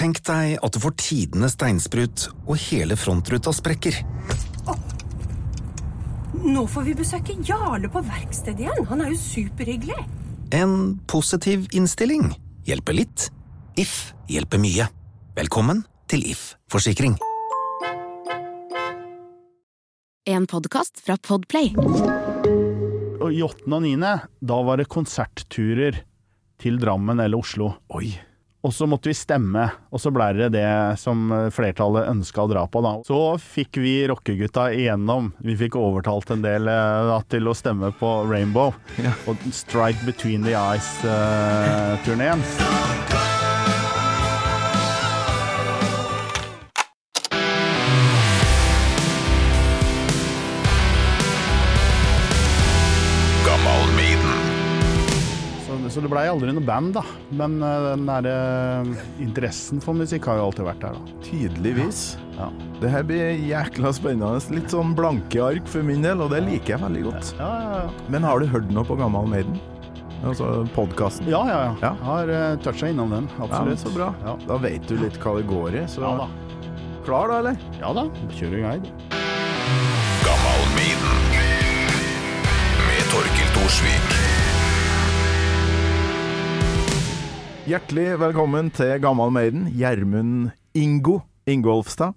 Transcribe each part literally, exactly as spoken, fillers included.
Tenk deg at du får tidenes steinsprut, og hele frontruta sprekker. Oh. Nå får vi besøke Jarle på verkstedet igjen. Han er jo superhyggelig. En positiv innstilling hjelper litt. If hjelper mye. Velkommen til If Forsikring. En podcast fra Podplay. Og i åttende og niende, da var det konsertturer til Drammen eller Oslo. Oi. Og så måtte vi stemme, og så ble det det som flertallet ønsket å dra på da. Så fikk vi rockegutta igjennom. Vi fikk overtalt en del da, til å stemme på Rainbow. Ja. Og Strike Between the Eyes-turneen. Uh, Så det ble aldri noe band da, men den der uh, interessen for musikk har jo alltid vært der da. Tydeligvis. Ja. Det her blir jækla spennende, litt sånn blanke ark for min del, og det liker jeg veldig godt. Ja, ja, ja. Men har du hørt noe på Gammal Maiden? Altså podcasten? Ja, ja, ja. ja. Jeg har uh, touchet innom den, absolutt. Ja, så bra. Ja. Da vet du litt hva det går i, så... Ja da. Klar da, eller? Ja da, kjører i gang. Gammal Maiden med Torkild Thorsvik. Hjertelig velkommen til Gammal Maiden, Gjermund Ingo Ingolfstad.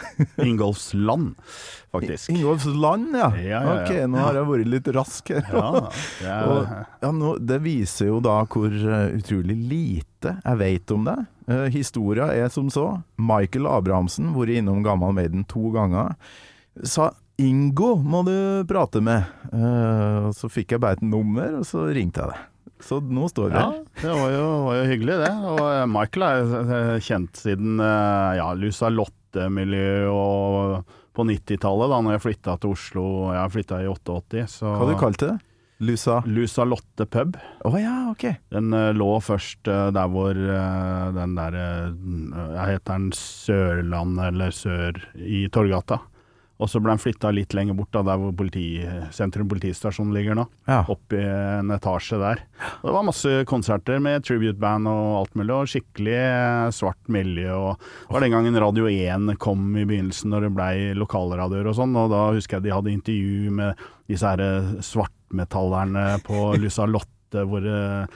Ingolfsland, faktisk. Ingolfsland, ja. Ja, ja, ja. Ok, nå har jeg vært litt rask her. Ja, ja. Og, ja nå, det viser jo da hvor uh, utrolig lite jeg vet om det. Uh, historien er som så. Michael Abrahamsen, vært innom Gammal Maiden to ganger, sa Ingo må du prate med. Uh, og så fikk jeg bare et nummer, og så ringte jeg det. Så nå står vi. Ja, det var jo, var jo hyggelig det. Og Michael er kjent siden ja, Lusa Lotte-miljø og på nittitallet da, når jeg flyttet til Oslo. Jeg flyttet i åttiåtte. Så hva du kalte det? Lusa? Lusa Lotte pub. Å oh, ja, ok. Den uh, lå først uh, der hvor uh, den der, uh, jeg heter den Sørland eller Sør i Torgata. Og så ble den flyttet litt lenger bort da, der hvor politi, Sentrum politistasjon ligger nå. Ja. Opp i en etasje der. Og det var masse konserter med tributeband og alt mulig, og skikkelig svart miljø. Og det var den gangen Radio én kom i begynnelsen når det ble lokalradioer og sånn, og da husker jeg de hadde intervju med disse her svartmetallerne på Lusa Lotte, hvor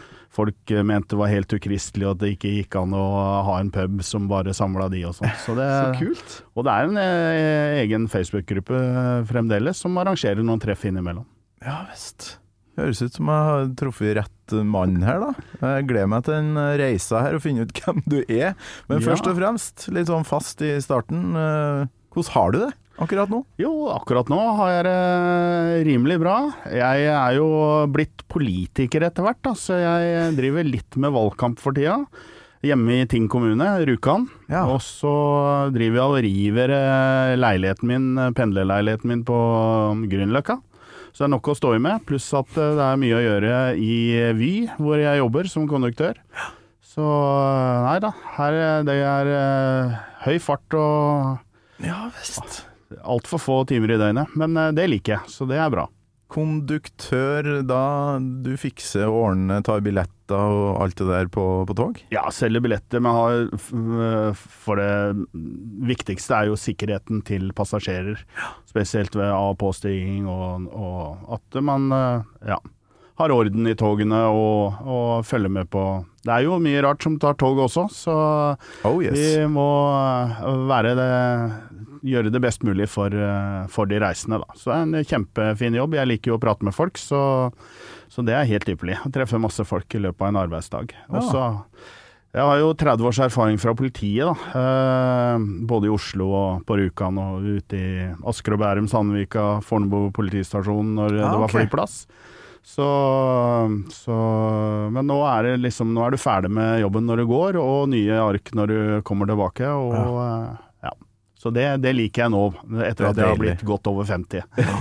folk mente det var helt ukristelig, og at det ikke gikk an å ha en pub som bare samlet de og sånn. Så, det, så kult. Og det er en eh, egen Facebook-gruppe fremdeles som arrangerer noen treff innimellom. Ja, visst. Høres ut som jeg har truffet rett mann her da. Jeg gleder meg til en reise her og finne ut hvem du er. Men ja. Først og fremst, litt sånn fast i starten, hvordan har du det akkurat nå? Jo, akkurat nå har jeg det rimelig bra. Jeg er jo blitt politiker etter hvert, da, så jeg driver litt med valgkamp for tida. Hjemme i Ting kommune, Rjukan. Ja. Og så driver jeg og river leiligheten min, pendlerleiligheten min på Grünerløkka. Så det er nok å stå i med, pluss at det er mye å gjøre i Vy, hvor jeg jobber som konduktør. Så nei da, her det er høy fart og ja, visst. Alt for få timer i døgnet, men det liker jeg, så det er bra. Konduktør, da du fikser og ordner, tar billetter og alt det der på, på tog? Ja, selger billetter, men har, for det viktigste er jo sikkerheten til passasjerer, spesielt ved av- og påstigning, og, og at man ja, har orden i togene og, og følger med på. Det er jo mye rart som tar tog også, så oh, yes. Vi må være det, gjøre det best mulig for, for de reisende da. Så det er en kjempefin jobb. Jeg liker jo å prate med folk, så, så det er helt ypperlig. Jeg treffer masse folk i løpet av en arbeidsdag. Ja. Og så, jeg har jo tretti års erfaring fra politiet da, både i Oslo og på Rjukan og ute i Asker og Bærum, Sandvika, Fornebu politistasjon når ja, det var okay. Flyplass. Så, så, men nå er det liksom, nå er du ferdig med jobben når du går, og nye ark når du kommer tilbake, og ja, ja. Så det, det liker jeg nå, etter at jeg har blitt godt over femti. Ja.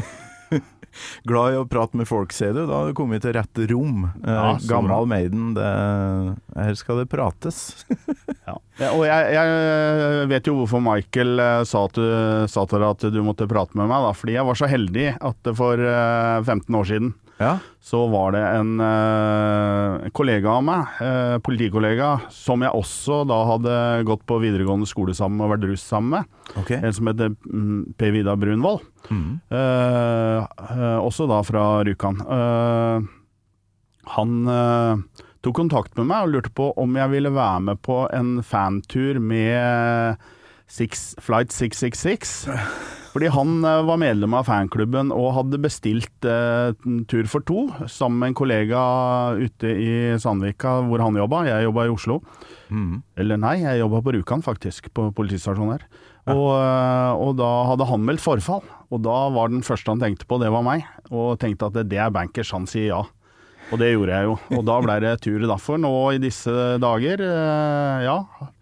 Glad i å prate med folk, ser du, da har du kommet til rett rom. Ja, Gammal Maiden, det, her skal det prates. Ja. Ja, og jeg, jeg vet jo hvorfor Michael sa, at du, sa til deg at du måtte prate med meg, da, fordi jeg var så heldig at for femten år siden, Ja. så var det en eh, kollega av meg, eh, politikollega, som jeg også da hadde gått på videregående skole sammen og vært russ sammen med. Ok. En som heter mm, Per Vidar Brunvoll. Mhm. Eh, eh, også da fra Rjukan. Eh, han eh, tok kontakt med meg og lurte på om jeg ville være med på en fantur med Six, Flight seks seks seks. Fordi han eh, var medlem av fanklubben og hadde bestilt eh, en tur for to sammen med en kollega ute i Sandvika hvor han jobbet. Jeg jobbet i Oslo. Mhm. Eller nei, jeg jobbet på Rjukan faktisk, på politistasjonen her. Og, eh, og da hadde han meldt forfall. Og da var den første han tenkte på, det var meg. Og tenkte at det er bankers, han sier ja. Og det gjorde jeg jo. Og da ble det tur derfor. Nå i disse dager, eh, ja...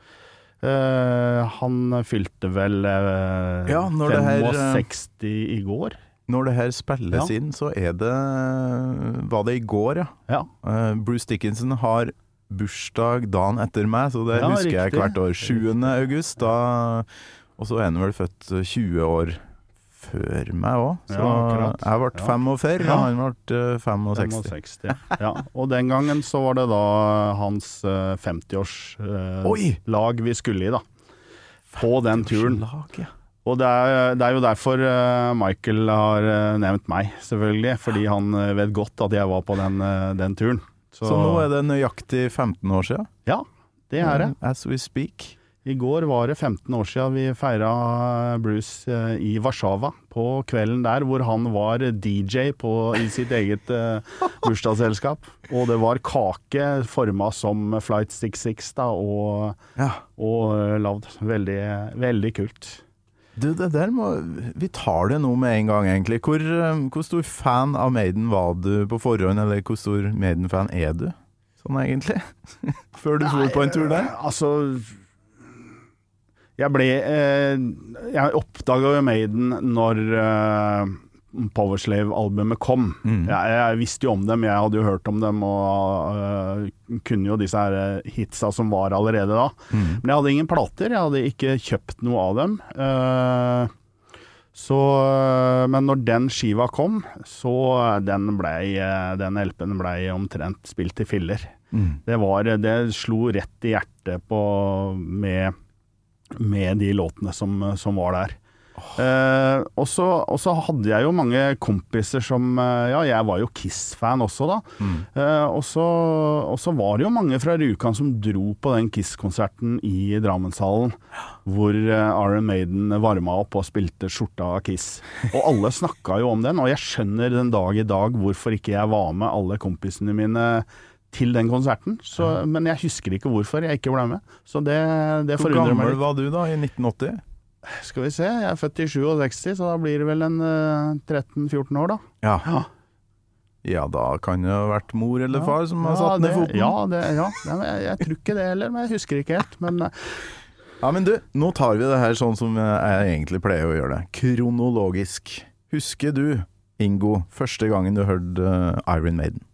Uh, han fylte vel uh, Ja, når det her, femogseksti i går. Når det her spilles Ja. inn, så er det var det i går, ja. Ja. Eh, Bruce Dickinson har bursdag dagen etter meg, så det Ja, husker jeg riktig. hvert år. sjuende august, da, og så er han vel født tjue år før meg også. Så Ja, akkurat. jeg ble Ja. femogfyrre, Ja. og han ble uh, femogseksti. femogseksti. Ja. Og den gangen så var det da hans uh, femtiårslag uh, vi skulle i da. På den turen. Lag, ja. Og det er, det er jo derfor uh, Michael har uh, nevnt meg, selvfølgelig. Fordi han uh, vet godt at jeg var på den, uh, den turen. Så nå er det nøyaktig femten år siden. Ja, det er det. As we speak. I går var det femten år siden vi feiret Bruce eh, i Warszawa på kvelden der, hvor han var D J på, i sitt eget eh, bursdagsselskap. Og det var kake formet som Flight seks seks da, og, Ja. og eh, lavd. Veldig, veldig kult. Du, det der må, vi tar det nå med en gang egentlig. Hvor, eh, hvor stor fan av Maiden var du på forhånd, eller hvor stor Maiden-fan er du? Sånn egentlig? Før du for på en tur der? Altså... Jeg ble eh, Jeg oppdaget jo Maiden når eh, Powerslave-albumet kom. Mm. Jeg, jeg visste jo om dem, jeg hadde jo hørt om dem og eh, kunne jo disse her hitsa som var allerede da. Mm. Men jeg hadde ingen plater, jeg hadde ikke kjøpt noe av dem. Eh, så, men når den skiva kom, så den ble, den L P-en ble omtrent spilt i filler. Mm. Det var, det slo rett i hjertet på med med de låtene som, som var der. Oh. Eh, og så hadde jeg jo mange kompiser som, ja, jeg var jo Kiss-fan også da. Mm. Eh, og så var det jo mange fra Rjukan som dro på den Kiss-konserten i Drammenshallen, hvor Iron Maiden varma opp og spilte skjorta av Kiss. Og alle snakket jo om den, og jeg skjønner den dag i dag hvorfor ikke jeg var med alle kompisene mine til den konserten, så, ja. Men jeg husker ikke hvorfor jeg ikke ble med. Så det, det forundrer meg. Hvor gammel var du da, i nitten åtti? Skal vi se, jeg er født i sekstisju, så da blir det vel en uh, tretten fjorten år da. Ja. Ja. Ja, da kan det ha vært mor eller Ja. far som har Ja, satt ned det, foten. ja, det, ja. Jeg, jeg tror ikke det heller, men jeg husker ikke helt. Men, uh, Ja, men du, nå tar vi det her sånn som jeg egentlig pleier å gjøre det. Kronologisk. Husker du, Ingo, første gangen du hørte uh, Iron Maiden?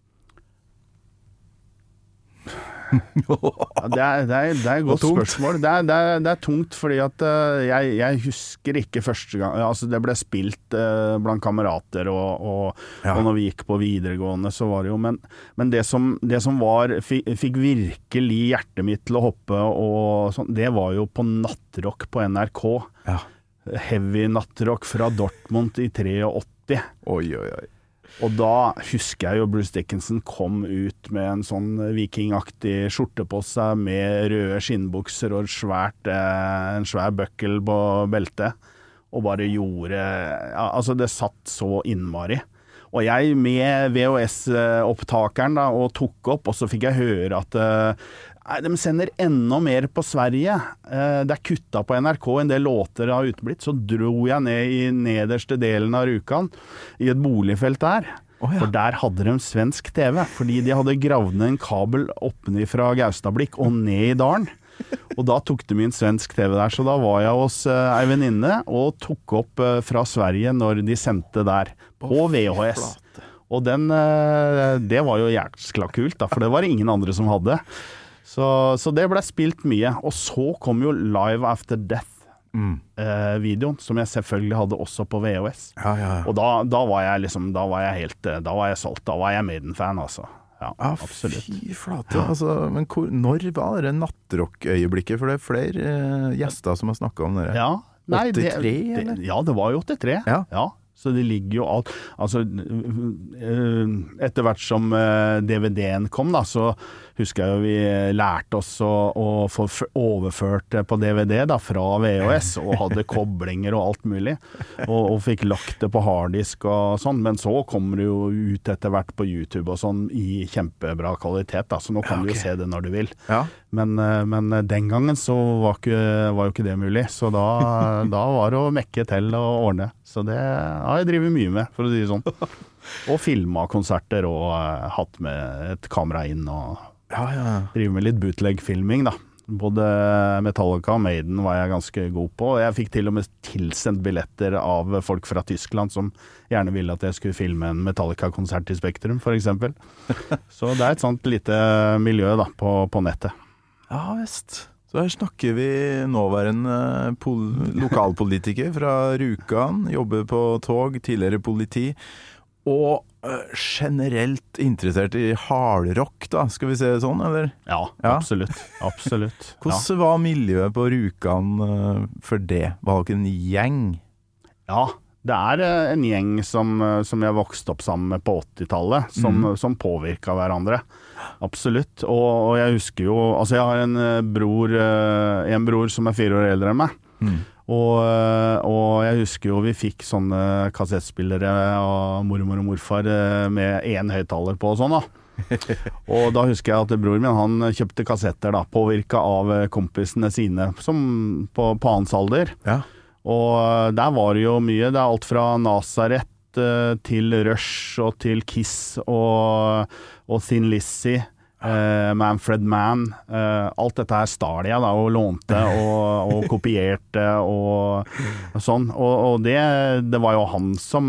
Ja, det, er, det, er, det er et godt spørsmål. Det er, det, er, det er tungt, fordi at uh, jeg, jeg husker ikke første gang. Altså, det ble spilt uh, blant kamerater, og, og, Ja. og når vi gikk på videregående, så var det jo Men, men det, som, det som var fikk, fikk virkelig hjertet mitt til å hoppe, og sånn, det var jo på nattrock på N R K. Ja. Heavy nattrock fra Dortmund i åttitre. Oi, oi, oi. Og da husker jeg jo Bruce Dickinson kom ut med en sånn vikingaktig skjorte på seg med røde skinnbukser og et svært, eh, en svær bøkkel på beltet, og bare gjorde ja, altså det satt så innmari. Og jeg med V H S-opptakeren da, og tok opp, og så fikk jeg høre at eh, Nei, de sender enda mer på Sverige. Eh, det er kutta på N R K, en del låter har utblitt. Så dro jeg ned i nederste delen av Rjukan, i et boligfelt der. Oh, ja. For der hadde de svensk T V, fordi de hadde gravd ned en kabel oppe fra Gaustablikk og ned i dalen. Og da tok de inn svensk T V der, så da var jeg hos eh, ei venninne og tok opp eh, fra Sverige når de sendte der, på oh, V H S. Og den, eh, det var jo jæskla kult da, for det var det ingen andre som hadde. Så, så det ble spilt mye. Og så kom jo Live After Death Mm. eh, videoen, som jeg selvfølgelig hadde også på V H S. Ja, ja, ja. Og da, da var jeg liksom, da var jeg helt, da var jeg solgt, da var jeg Maiden-fan, altså. Ja, Ja, absolutt. fy flate. Altså, men hvor, når var det nattrock-øyeblikket? For det er flere eh, gjester som har snakket om det. Ja, nei, det, åttitre, eller? det, ja, det var jo åttitre. Ja. Ja. Så det ligger jo alt, altså etter hvert som D V D-en kom da, så husker jeg jo vi lærte oss å, å få overført på D V D da, fra V H S, og hadde koblinger og alt mulig, og, og fikk lagt det på harddisk og sånn, men så kommer det jo ut etter hvert på YouTube og sånn i kjempebra kvalitet da, så nå kan Ja, ok. du jo se det når du vil. Ja. Men, men den gangen så var, ikke, var jo ikke det mulig, så da, da var det å mekke til og ordne. Så det har jeg driver mye med, for å si det sånn. Og filma konserter og uh, hatt med et kamera inn og Ja, ja. driver med litt bootleg-filming da. Både Metallica og Maiden var jeg ganske god på, og jeg fikk til og med tilsendt billetter av folk fra Tyskland som gjerne ville at jeg skulle filme en Metallica-konsert i Spektrum, for eksempel. Så det er et sånt lite miljø da, på, på nettet. Ja, visst. Så her snakker vi nåværende pol lokalpolitiker fra Rjukan, jobber på tog, tidligere politi, og uh, generelt interessert i hardrock, da, skal vi se det sånn, eller? Ja, Ja. absolutt. Absolutt. Ja. Hvordan var miljøet på Rjukan uh, for det? Var dere en gjeng? Ja, det er eh, en gjeng som, eh, som jeg vokste opp sammen med på åttitallet, som, Mm. som påvirket hverandre. Absolutt. Og, og jeg husker jo, altså jeg har en eh, bror, eh, en bror som er fire år eldre enn meg. Mm. Og, eh, og jeg husker jo vi fikk sånne kassettspillere av mormor og morfar eh, med en høyttaler på og sånn da. Og da husker jeg at broren min, han kjøpte kassetter da, påvirket av eh, kompisene sine, som på, på hans alder. Ja. Og der var det jo mye, det er alt fra Nazareth eh, til Rush og til Kiss og, og Thin Lizzy, eh, Manfred Mann, eh, alt dette her stal jeg da og lånte og, og kopierte og, og sånn, og, og det, det var jo han som,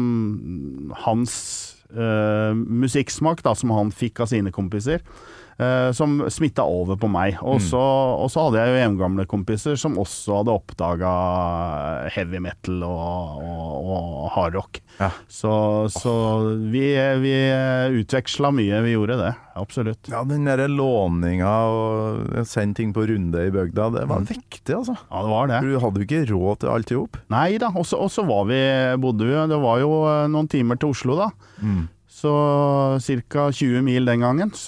hans eh, musikksmak da, som han fikk av sine kompiser, Uh, som smittet over på meg. Og så, og så hadde jeg jo hjemgamle kompiser som også hadde oppdaget heavy metal og, og, og hardrock. Ja. Så, så vi, vi utvekslet mye, vi gjorde det, absolutt. Ja, den der låninga og sende ting på runde i bygda, det var viktig, altså. Ja, det var det. Du hadde jo ikke råd til alt i hop. Nei da, og så var vi, bodde vi, det var jo noen timer til Oslo da. Mm. Så cirka tjue mil den gangen, så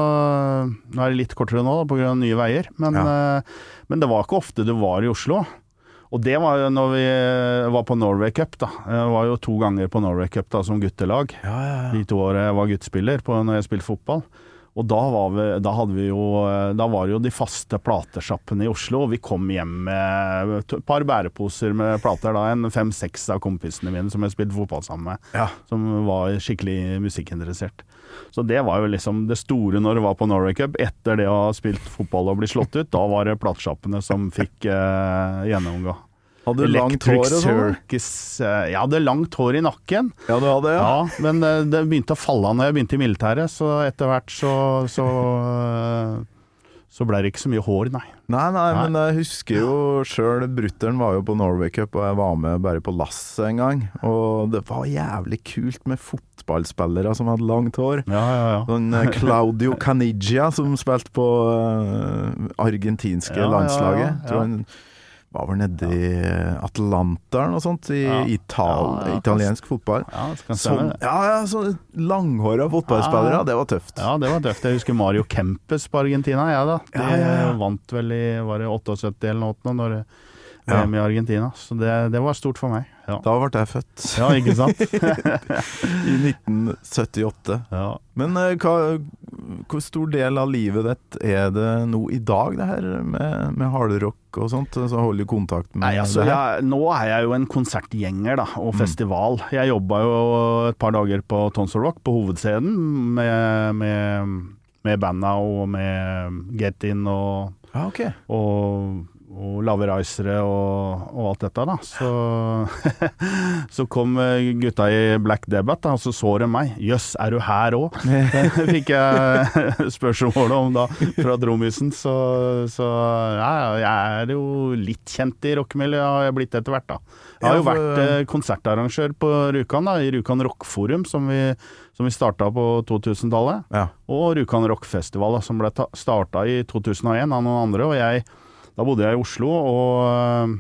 nå er det litt kortere nå da, på grunn av nye veier, men, Ja. eh, men det var ikke ofte du var i Oslo. Og det var jo når vi var på Norway Cup da, jeg var jo to ganger på Norway Cup da som guttelag, Ja, ja, ja. de to årene jeg var guttspiller på når jeg spilte fotball. Og da var, vi, da, hadde vi jo, da var det jo de faste platesjappene i Oslo, og vi kom hjem med et par bæreposer med plater, da, en fem-seks av kompisene mine som jeg spilte fotball sammen med, Ja. som var skikkelig musikkinteressert. Så det var jo liksom det store når det var på Norway Cup, etter det å ha spilt fotball og bli slått ut, da var det platesjappene som fikk eh, gjennomgå. Hadde du langt hår og sånn? Circus, eh, jeg hadde langt hår i nakken. Ja, du hadde, ja. Ja, men det, det begynte å falle av når jeg begynte i militæret, så etter hvert så, så, så ble det ikke så mye hår, nei. Nei, nei, Nei. men jeg husker jo selv, brutteren var jo på Norway Cup, og jeg var med bare på lasset en gang, og det var jævlig kult med fotballspillere som hadde langt hår. Ja, ja, ja. Sånn eh, Claudio Caniggia som spilte på eh, argentinske Ja, ja, ja, landslaget. ja. Tror han var vel nede i Atlanteren og sånt, i Ja. Ital Ja, ja, italiensk fotball. Ja, det kan stemme Sånn, det. ja, ja, så langhåra fotballspillere, Ja. det var tøft. Ja, det var tøft. Jeg husker Mario Kempes på Argentina, ja da. De Ja, ja, ja. vant vel i, var det syttiåtte eller noe, nå, når det Ja. var hjemme i Argentina. Så det, det var stort for meg. Ja, Da ble jeg født. ja ikke sant? I nitten syttiåtte. Ja. Men eh, hva, hvor stor del av livet ditt er det nå i dag, det her med, med hardrock og sånt? Så holder du kontakt med Nei, altså, det her? jeg, nå er jeg jo en konsertgjenger da, og festival. Jeg jobbet jo et par dager på Tons of Rock på hovedscenen med, med, med banda og med Get In og, Ja, ok. og, og lave reisere og, og alt dette da. Så, så kom gutta i Black Debate da, og så så de meg. Jøss, er du her også? Det fikk jeg spørsmål om da fra Trommisen. Så, så ja, jeg er jo litt kjent i rockemiljøet, har jeg blitt etter hvert da. Jeg har jo vært eh, konsertarrangør på Rjukan da, i Rjukan Rockforum, som vi, som vi startet på to tusen-tallet. Ja. Og Rjukan Rockfestival da, som ble ta- startet i to tusen og en av noen andre, og jeg da bodde jeg i Oslo, og,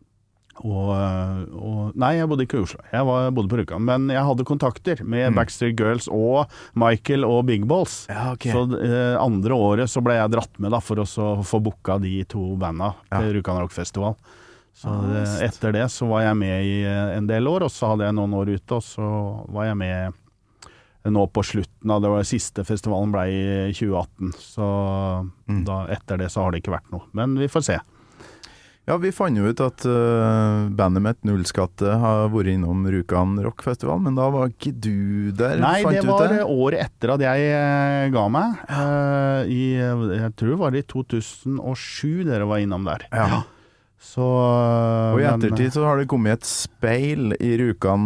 og, og nei, jeg bodde ikke i Oslo, jeg var, bodde på Rjukan, men jeg hadde kontakter med mm. Backstreet Girls og Michael og Big Balls. Ja, okay. Så eh, andre året så ble jeg dratt med da, for å så få booka de to bandene til ja. Rjukan Rockfestival. Så det, etter det så var jeg med i en del år, og så hadde jeg noen år ute, og så var jeg med nå på slutten av det var siste festivalen ble i tjue atten, så mm. da, etter det så har det ikke vært noe, men vi får se. Ja, vi fant jo ut at uh, bandet mitt Nullskatte har vært innom Rjukan Rockfestival, men da var ikke du der. Nei, fant det var det året etter at jeg uh, ga meg, uh, i, jeg tror det var i to tusen og sju dere var innom der. Ja. Så, og i ettertid så har det kommet et speil i Rjukan.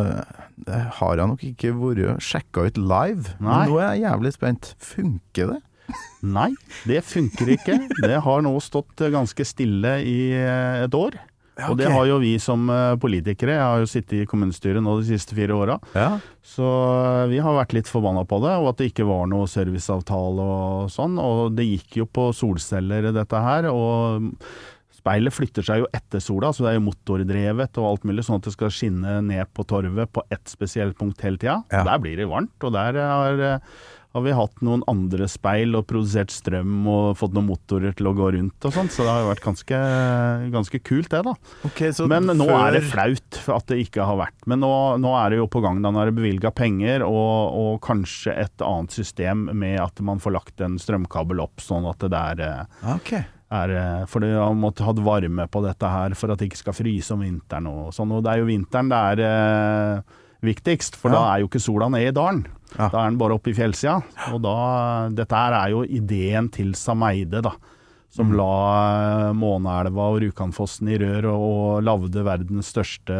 Det har jeg nok ikke vært sjekket ut live. Nei. Men nå er jeg jævlig spent. Funker det? Nei, det funker ikke. Det har nå stått ganske stille i et år. Ja, okay. Og det har jo vi som politikere. Jeg har jo sittet i kommunestyret nå de siste fire årene. Ja. Så vi har vært litt forbannet på det, og at det ikke var noe serviceavtale og sånn. Og det gikk jo på solceller dette her, og speilet flytter seg jo etter sola, så det er jo motordrevet og alt mulig, sånn at det skal skinne ned på torvet på ett spesielt punkt hele tida. Ja. Der blir det varmt, og der har, har vi hatt noen andre speil og produsert strøm og fått noen motorer til å gå rundt og sånt, så det har jo vært ganske, ganske kult det da. Okay, men nå før... er det flaut at det ikke har vært. Men nå, nå er det jo på gang, da nå er det bevilget penger, og, og kanskje et annet system med at man får lagt en strømkabel opp, sånn at det der... Ok. Er, for det har måttet ha varme på dette her for at det ikke skal fryse om vinteren og sånn, og det er jo vinteren det er eh, viktigst, for ja. Da er jo ikke sola nede i dalen, ja. Da er den bare oppe i fjellsida, og da, dette her er jo ideen til Sameide da, som mm. la Måneelva og Rjukanfossen i rør og, og lavde verdens største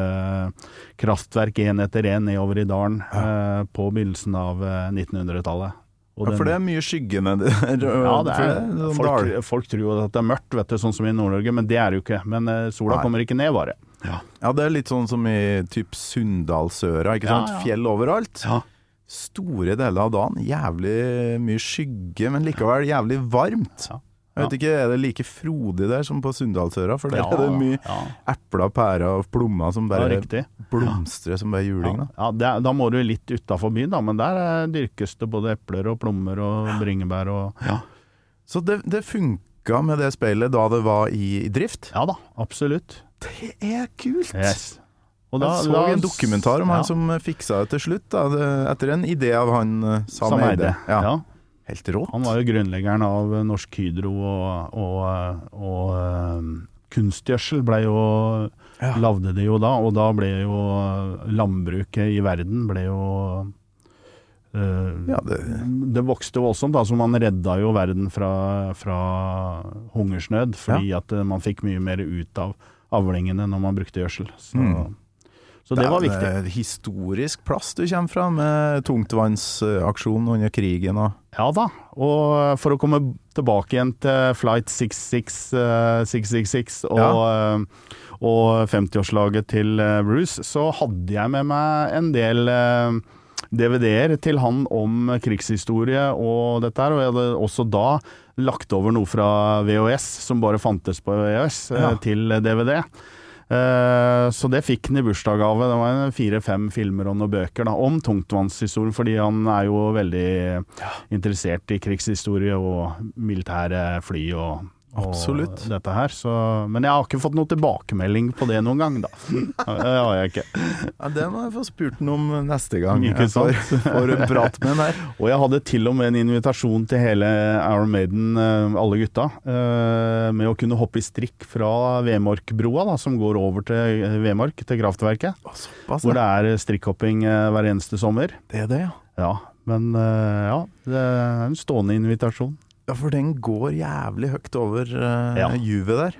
kraftverk en etter en nedover i dalen ja. eh, på begynnelsen av nittenhundretallet. Ja, for det er mye skygge nedi der. Ja, det er, det, folk, folk tror jo at det er mørkt, vet du, sånn som i Nord-Norge, men det er det jo ikke. Men uh, sola Nei. Kommer ikke ned, bare. Ja. ja, det er litt sånn som i typ Sunndalsøra, ikke sant? Ja, ja. Fjell overalt. Ja. Store deler av dagen, jævlig mye skygge, men likevel jævlig varmt. Ja. Jeg vet ikke, er det like frodig der som på Sunndalsøra? For der ja, er det mye ja. Epler, pærer og plommer som bare ja, blomstrer som bare juling. Da, ja, ja er, da må du litt utenfor byen, da, men der dyrkes det både epler og plommer og bringebær. Og, ja. Så det, det funka med det speilet da det var i, i drift? Ja da, absolutt. Det er kult! Yes. Og da, jeg så da, en dokumentar om ja. han som fiksa det til slutt, da, det, etter en idé av han Sameide. Ja. ja. Helt rått. Han var jo grunnleggeren av Norsk Hydro, og, og, og uh, kunstgjødsel ble jo, ja. lavde det jo da, og da ble jo landbruket i verden, ble jo, uh, ja, det... det vokste voldsomt, da, så man redda jo verden fra, fra hungersnød, fordi ja. at uh, man fikk mye mer ut av avlingene når man brukte gjødsel. Så... Mm. Så det, det var viktig. Det er historisk plass du kommer fra med tungtvannsaksjonen under krigen. Og... Ja da, og for å komme tilbake igjen til Flight seks seks seks og, ja. og femtiårslaget til Bruce, så hadde jeg med meg en del D V D-er til han om krigshistorie og dette her, og jeg hadde også da lagt over noe fra V H S, som bare fantes på V H S, ja. Til D V D. Uh, så det fikk han i bursdagsgave. Det var fire-fem filmer og noen bøker da, om tungtvannshistorien, fordi han er jo veldig ja. Interessert i krigshistorie og militære fly og, og dette her. Så, men jeg har ikke fått noe tilbakemelding på det noen gang da. Det har jeg ikke. Ja, det må jeg få spurt noe om neste gang. Ikke sant? For å prate med den her. Og jeg hadde til og med en invitasjon til hele Iron Maiden, alle gutta, med å kunne hoppe i strikk fra Vemorkbroa da, som går over til Vemork, til kraftverket. Såpass, hvor det er strikkhopping hver eneste sommer. Det er det, ja. Ja, men ja, det er en stående invitasjon. Ja, for den går jævlig høyt over uh, ja. Juvet der. Ja,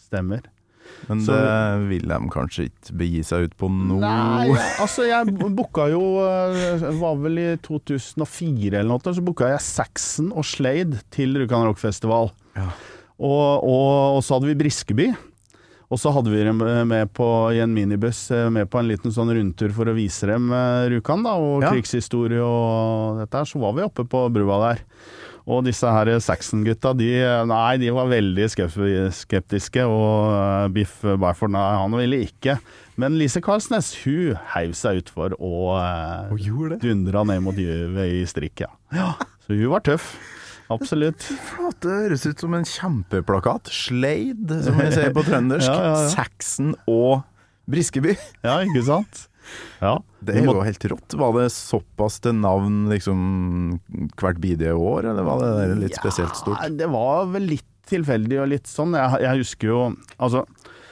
stemmer. Men Så- det vil de kanskje ikke begi seg ut på nå? Nei, altså jeg booka jo, det var vel i to tusen og fire eller noe, så booka jeg Saxon og Slade til Rjukan Rock Festival. Ja. Og, og, og så hadde vi Briskeby. Og så hadde vi dem med på, i en minibuss med på en liten sånn rundtur for å vise dem Rjukan da, og Ja. krigshistorie og dette her. Så var vi oppe på brua der. Og disse her Saxon-gutta, de, nei, de var veldig skep- skeptiske, og Biff Byford, nei, han ville ikke. Men Lise Karlsnes, hun heiv seg utfor og eh, Hun gjorde det? dundra ned mot Juve i strikk, ja. ja. Så hun var tøff. Absolutt. Flott, det høres ut som en kjempeplakat. Slade, som vi sier på trøndersk. Ja, ja, ja. Saxon og Briskeby. Ja, ikke sant? Ja. Det er jo helt rått. Var det såpass til navn liksom hvert bidige år, eller var det der litt spesielt stort? Ja, det var vel litt tilfeldig og litt sånn. Jeg, jeg husker jo, altså,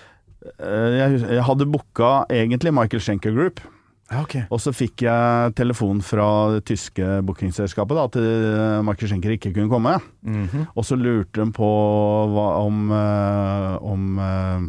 eh, jeg, hus- jeg hadde booka egentlig Michael Schenker Group, Ja, ok. og så fikk jeg telefon fra det tyske bookingselskapet da, at eh, Michael Schenker ikke kunne komme. Mhm. Og så lurte de på hva, om, eh, om, eh,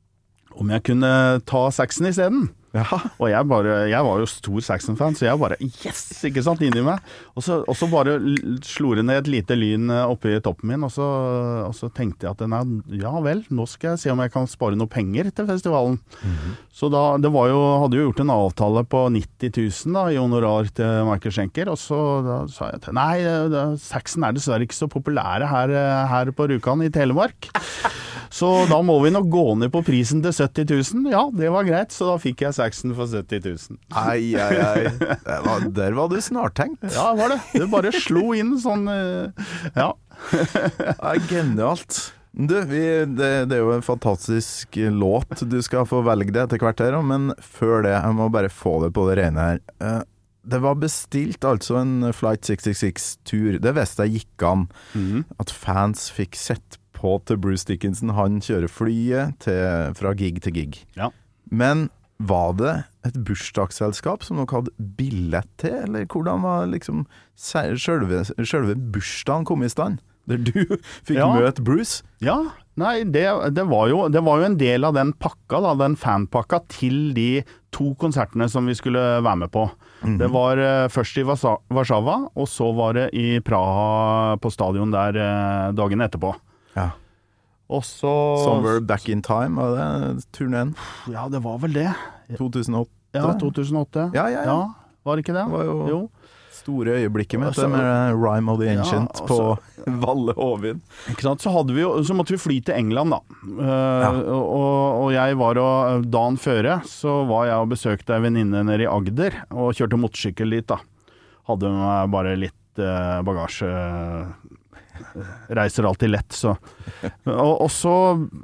om jeg kunne ta Saxon i stedet. Ja. Og jeg, bare, jeg var jo stor Saxon-fan, så jeg bare yes, ikke sant, inni meg. Og så, og så bare l- slo det ned et lite lyn eh, oppi toppen min, og så, og så tenkte jeg at nei, ja vel, nå skal jeg se om jeg kan spare noe penger til festivalen. Så da, det var jo, hadde jo gjort en avtale på nitti tusen da, i honorar til Michael Schenker, og så da sa jeg til, nei, det, Saxon er dessverre ikke så populære her, eh, her på Rjukan i Telemark. Så da må vi nok gå ned på prisen til sytti tusen. Ja, det var greit, så da fikk jeg Saxon for sytti tusen. Ai, ai, ai. Det var, der var du snartenkt. Ja, det var det. Det bare slo inn sånn, eh, ja. Det er genialt. Du, vi, det, det er jo en fantastisk låt du skal få velge det etter hvert her, men før det, jeg må bare få det på det rene her. Eh, Det var bestilt altså en Flight seks seks seks-tur. Det visste jeg gikk an. At fans fikk sett på til Bruce Dickinson. Han kjører flyet til, fra gig til gig. Ja. Men var det et bursdagsselskap som dere hadde billett til, eller hvordan var liksom se- selve, selve bursdagen kom i stand? Der du fikk Ja. møte Bruce? Ja, nei, det, det, var jo, det var jo en del av den pakka, da, den fanpakka til de to konsertene som vi skulle være med på. Det var eh, først i Vasa- Warszawa, og så var det i Praha på stadion der eh, dagen etterpå. Ja. Og så... Somewhere Back in Time, var det turneen? Ja, det var vel det. to tusen og åtte? Ja, to tusen og åtte. Ja, ja, ja. var det ikke det? Det var jo Jo. store øyeblikket med Altså, det med Rime of the Ancient ja, på altså- Valle Hovin. Ikke sant? Så, hadde vi jo, så måtte vi fly til England da. Eh, og, og jeg var og, dagen føre, så var jeg og besøkte en venninne nede i Agder, og kjørte motorsykkel dit da. Hadde med meg bare litt eh, bagasje. Reiser alltid lett, så. Og, og så...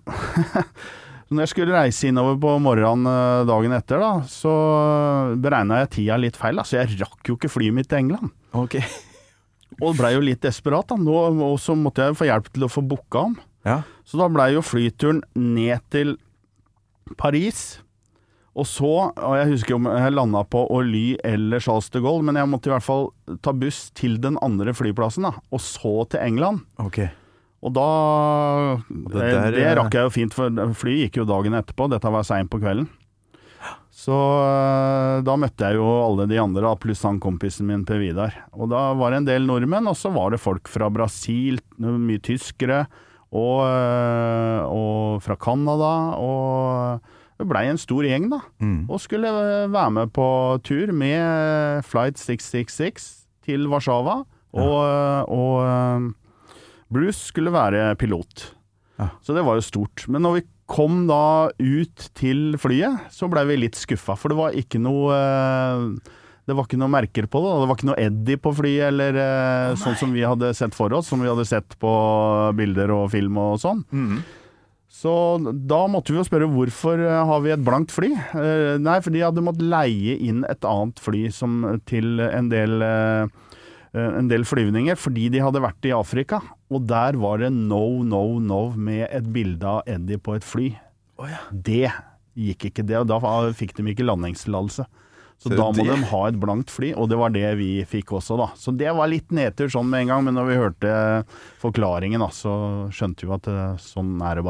Når jeg skulle reise innover på morgenen eh, dagen etter da, så beregnet jeg tida litt feil, da, så jeg rakk jo ikke flyet mitt til England. Ok. Og ble jo litt desperat da, Nå, og så måtte jeg få hjelp til å få booka om. Ja. Så da ble jo flyturen ned til Paris, og så, og jeg husker om jeg landet på Orly eller Charles de Gaulle, men jeg måtte i hvert fall ta buss til den andre flyplassen da, og så til England. Ok. Og da, det det, der, det eh, rakk jeg jo fint, for flyet gikk jo dagen etterpå, dette var sent på kvelden. Så øh, da møtte jeg jo alle de andre, da, pluss han kompisen min Per Vidar. Og da var det en del nordmenn, og så var det folk fra Brasil, mye tyskere, og, øh, og fra Canada, og det ble en stor gjeng da, Mm. og skulle være med på tur med Flight seks seks seks til Warszawa, og, og øh, Bruce skulle være pilot. Ja. Så det var jo stort. Men når vi kom da ut til flyet, så ble vi litt skuffa, for det var ikke noe eh, det var ikke noe merker på det, og det var ikke noe Eddie på flyet, eller eh, sånn som vi hadde sett for oss, som vi hadde sett på bilder og film og sånn. Mm. Så da måtte vi jo spørre hvorfor eh, har vi et blankt fly? Eh, nei, for de hadde måttet leie inn et annet fly som, til en del eh, en del flyvninger, fordi de hadde vært i Afrika, og der var det no, no, no med et bilde av Eddie på et fly. Å ja. Det gikk ikke det, og da fikk de ikke landingstillatelse. Så Så da må det- de ha et blankt fly, og det var det vi fikk også da. Så det var litt nedtur sånn med en gang, men når vi hørte forklaringen da, så skjønte vi at eh, sånn er det bare.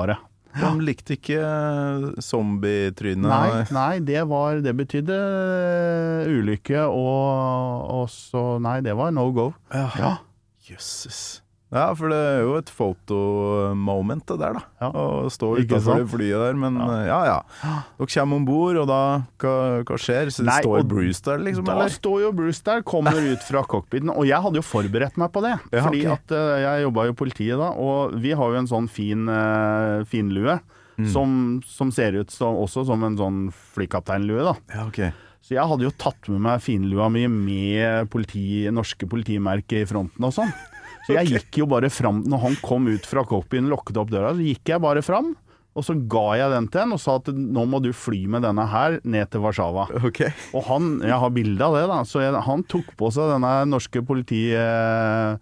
De likte ikke zombie-trynet. Nei, nei, det var, det betydde uh, ulykke, og, og så, nei, det var no go. Ja. Ja. Jøsses. Ja, for det er jo et fotomoment det der da. Ja. Å stå Ikke utenfor sant? det flyet der, men Ja. ja, ja. Dere kommer ombord, og da, hva, hva skjer? Så det Nei, står og Bruce der, liksom, Da eller? står jo Bruce der, kommer ut fra cockpiten, og jeg hadde jo forberedt meg på det. Ja, fordi ok. at uh, jeg jobbet jo i politiet da, og vi har jo en sånn fin uh, finlue, Mm. som, som ser ut som, også som en sånn flykapteinlue da. Ja, ok. Så jeg hadde jo tatt med meg finlua mi med politi, norske politimerker i fronten og sånn. Så jeg gikk jo bare fram, når han kom ut fra cockpiten, lokket opp døra, så gikk jeg bare fram, og så ga jeg den til han, og sa at nå må du fly med denne her ned til Warszawa. Ok. Og han, jeg har bilde av det da, så jeg, han tok på seg denne norske politilua.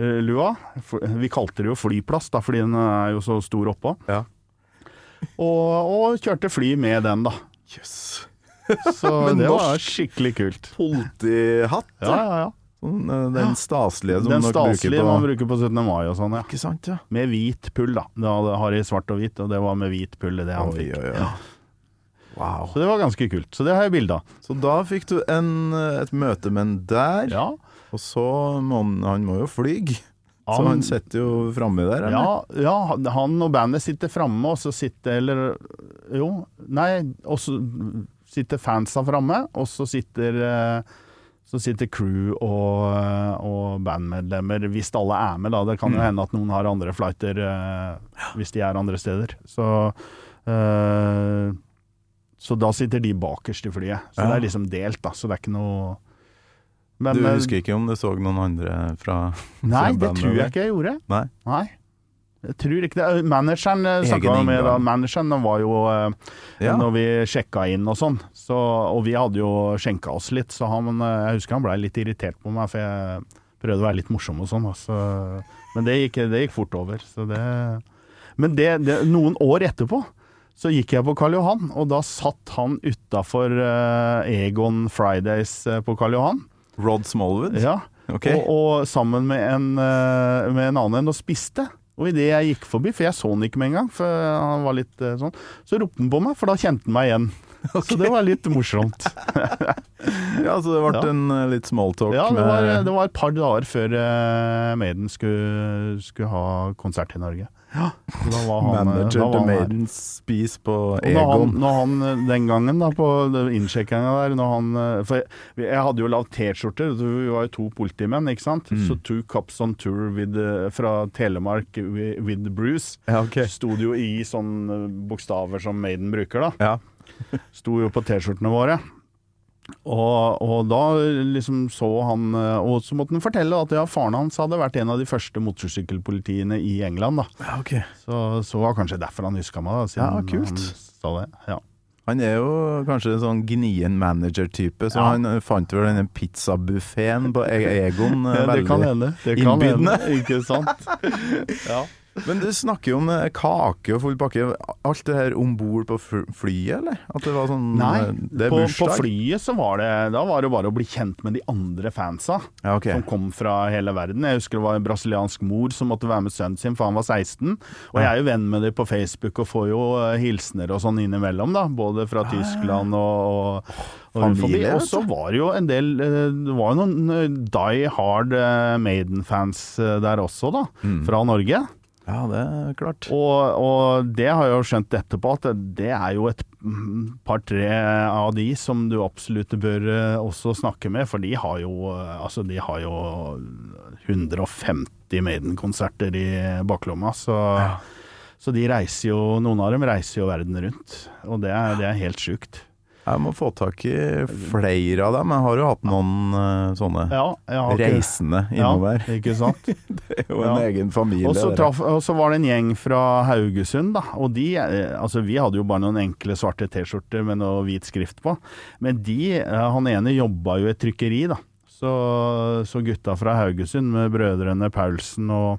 Vi kalte det jo flyplass da, fordi den er jo så stor oppå. Ja. Og, og kjørte fly med den da. Jøss. Så Men det var norsk skikkelig kult. Politihatt, Ja, ja, ja. Sånn, eh, den staselige som Den dere bruker staselige på... man bruker på syttende mai og sånn, ja. Ikke sant, ja. Med hvit pull da. Da har jeg svart og hvit, og det var med hvit pull det han Oi, fikk. oi, oi. Wow. Så det var ganske kult. Så det har jeg bilde av. Så da fikk du en, et møte med en der, Ja. og så må han, han må jo flyge. Så Han- han sitter jo framme der, eller? Ja, ja, han og bandet sitter framme, og så sitter Eller jo, nei, og så sitter fansa framme, og så sitter eh, Så sitter crew og, og bandmedlemmer, hvis alle er med, da. Det kan jo hende at noen har andre flighter eh, hvis de er andre steder. Så eh, Så da sitter de bakerst i flyet. Så Ja. det er liksom delt, da. Så det er ikke noe Men, Du eh, husker ikke om du så noen andre fra, Nei, fra det bandet tror der? jeg ikke jeg gjorde. Nei. Nei. Jeg tror ikke det. Manageren snakket Egen med da. inngang. Manageren var jo eh, Ja. når vi sjekka inn og sånn, så, og vi hadde jo skjenka oss litt, så han, eh, jeg husker han ble litt irritert på meg, for jeg prøvde å være litt morsom og sånn. Altså. Men det gikk, det gikk fort over. Så det, men det, det, noen år etterpå så gikk jeg på Karl Johan, og da satt han utafor eh, Egon Fridays eh, på Karl Johan. Rod Smallwood? Ja, Ok. og, og sammen med en, eh, med en annen og spiste. Og i det jeg gikk forbi, for jeg så han ikke med en gang, for han var litt eh, sånn, så ropte han på meg, for da kjente han meg igjen. Så det var litt morsomt. Ja, så det ble Ja. en eh, litt smalltalk Ja, det var, med det var et par dager før eh, Maiden skulle, skulle ha konsert i Norge. Ja, så da var han, eh, manager da var til han her. Maiden spis på Og når han, Egon. når han eh, den gangen da, på innsjekkinga der, når han, eh, for jeg, jeg hadde jo lavt t-skjorter, så vi var jo to politimenn, ikke sant? Mm. Så Two Cops on Tour with, eh, fra Telemark with, with Bruce, Ja, ok. sto det jo i sånne bokstaver som Maiden bruker da. Ja. Sto jo på t-skjortene våre. Og, og da liksom så han, eh, og så måtte han fortelle at ja, faren hans hadde vært en av de første motorsykkelpolitiene i England da. Ja, ok. Så, så var kanskje derfor han huska meg da, siden Ja, kult. han sa det. Ja. Han er jo kanskje en sånn gnien manager-type, så Ja. han eh, fant vel denne pizzabuffeten på E- Egon eh, Ja, det veldig kan hende. Det kan innbydende. hende, ikke sant? Ja. Men du snakker jo om eh, kake og full pakke. Alt det her ombord på fl- flyet, eller? At det var sånn Nei, eh, det er på, på bursdag? flyet så var det, da var det bare å bli kjent med de andre fansa Ja, ok. som kom fra hele verden. Jeg husker det var en brasiliansk mor som måtte være med sønnen sin, for han var seksten. Og jeg er jo venn med dem på Facebook og får jo eh, hilsener og sånn innimellom, da. Både fra Tyskland og, og, og rundt forbi. familie, Og så var det jo en del eh, Det var jo noen eh, die hard eh, Maiden-fans eh, der også, da. Fra Norge. Ja, det er klart. Og, og det har jeg jo skjønt etterpå, at det, det er jo et mm, par-tre av de som du absolutt bør eh, også snakke med, for de har jo, eh, altså de har jo hundre og femti Maiden-konserter i baklomma, så, så de reiser jo, noen av dem reiser jo verden rundt, og det er, det er helt sjukt. Jeg må få tak i flere av dem. Jeg har jo hatt noen eh, sånne Ja, jeg har ikke- reisende innover. Ja, ikke sant? Det er jo en Ja. egen familie. Og så, det der. traff, og så var det en gjeng fra Haugesund da, og de, eh, altså vi hadde jo bare noen enkle svarte t-skjorter med noe hvit skrift på, men de, eh, han ene jobba jo i et trykkeri da, så, så gutta fra Haugesund med brødrene Paulsen og,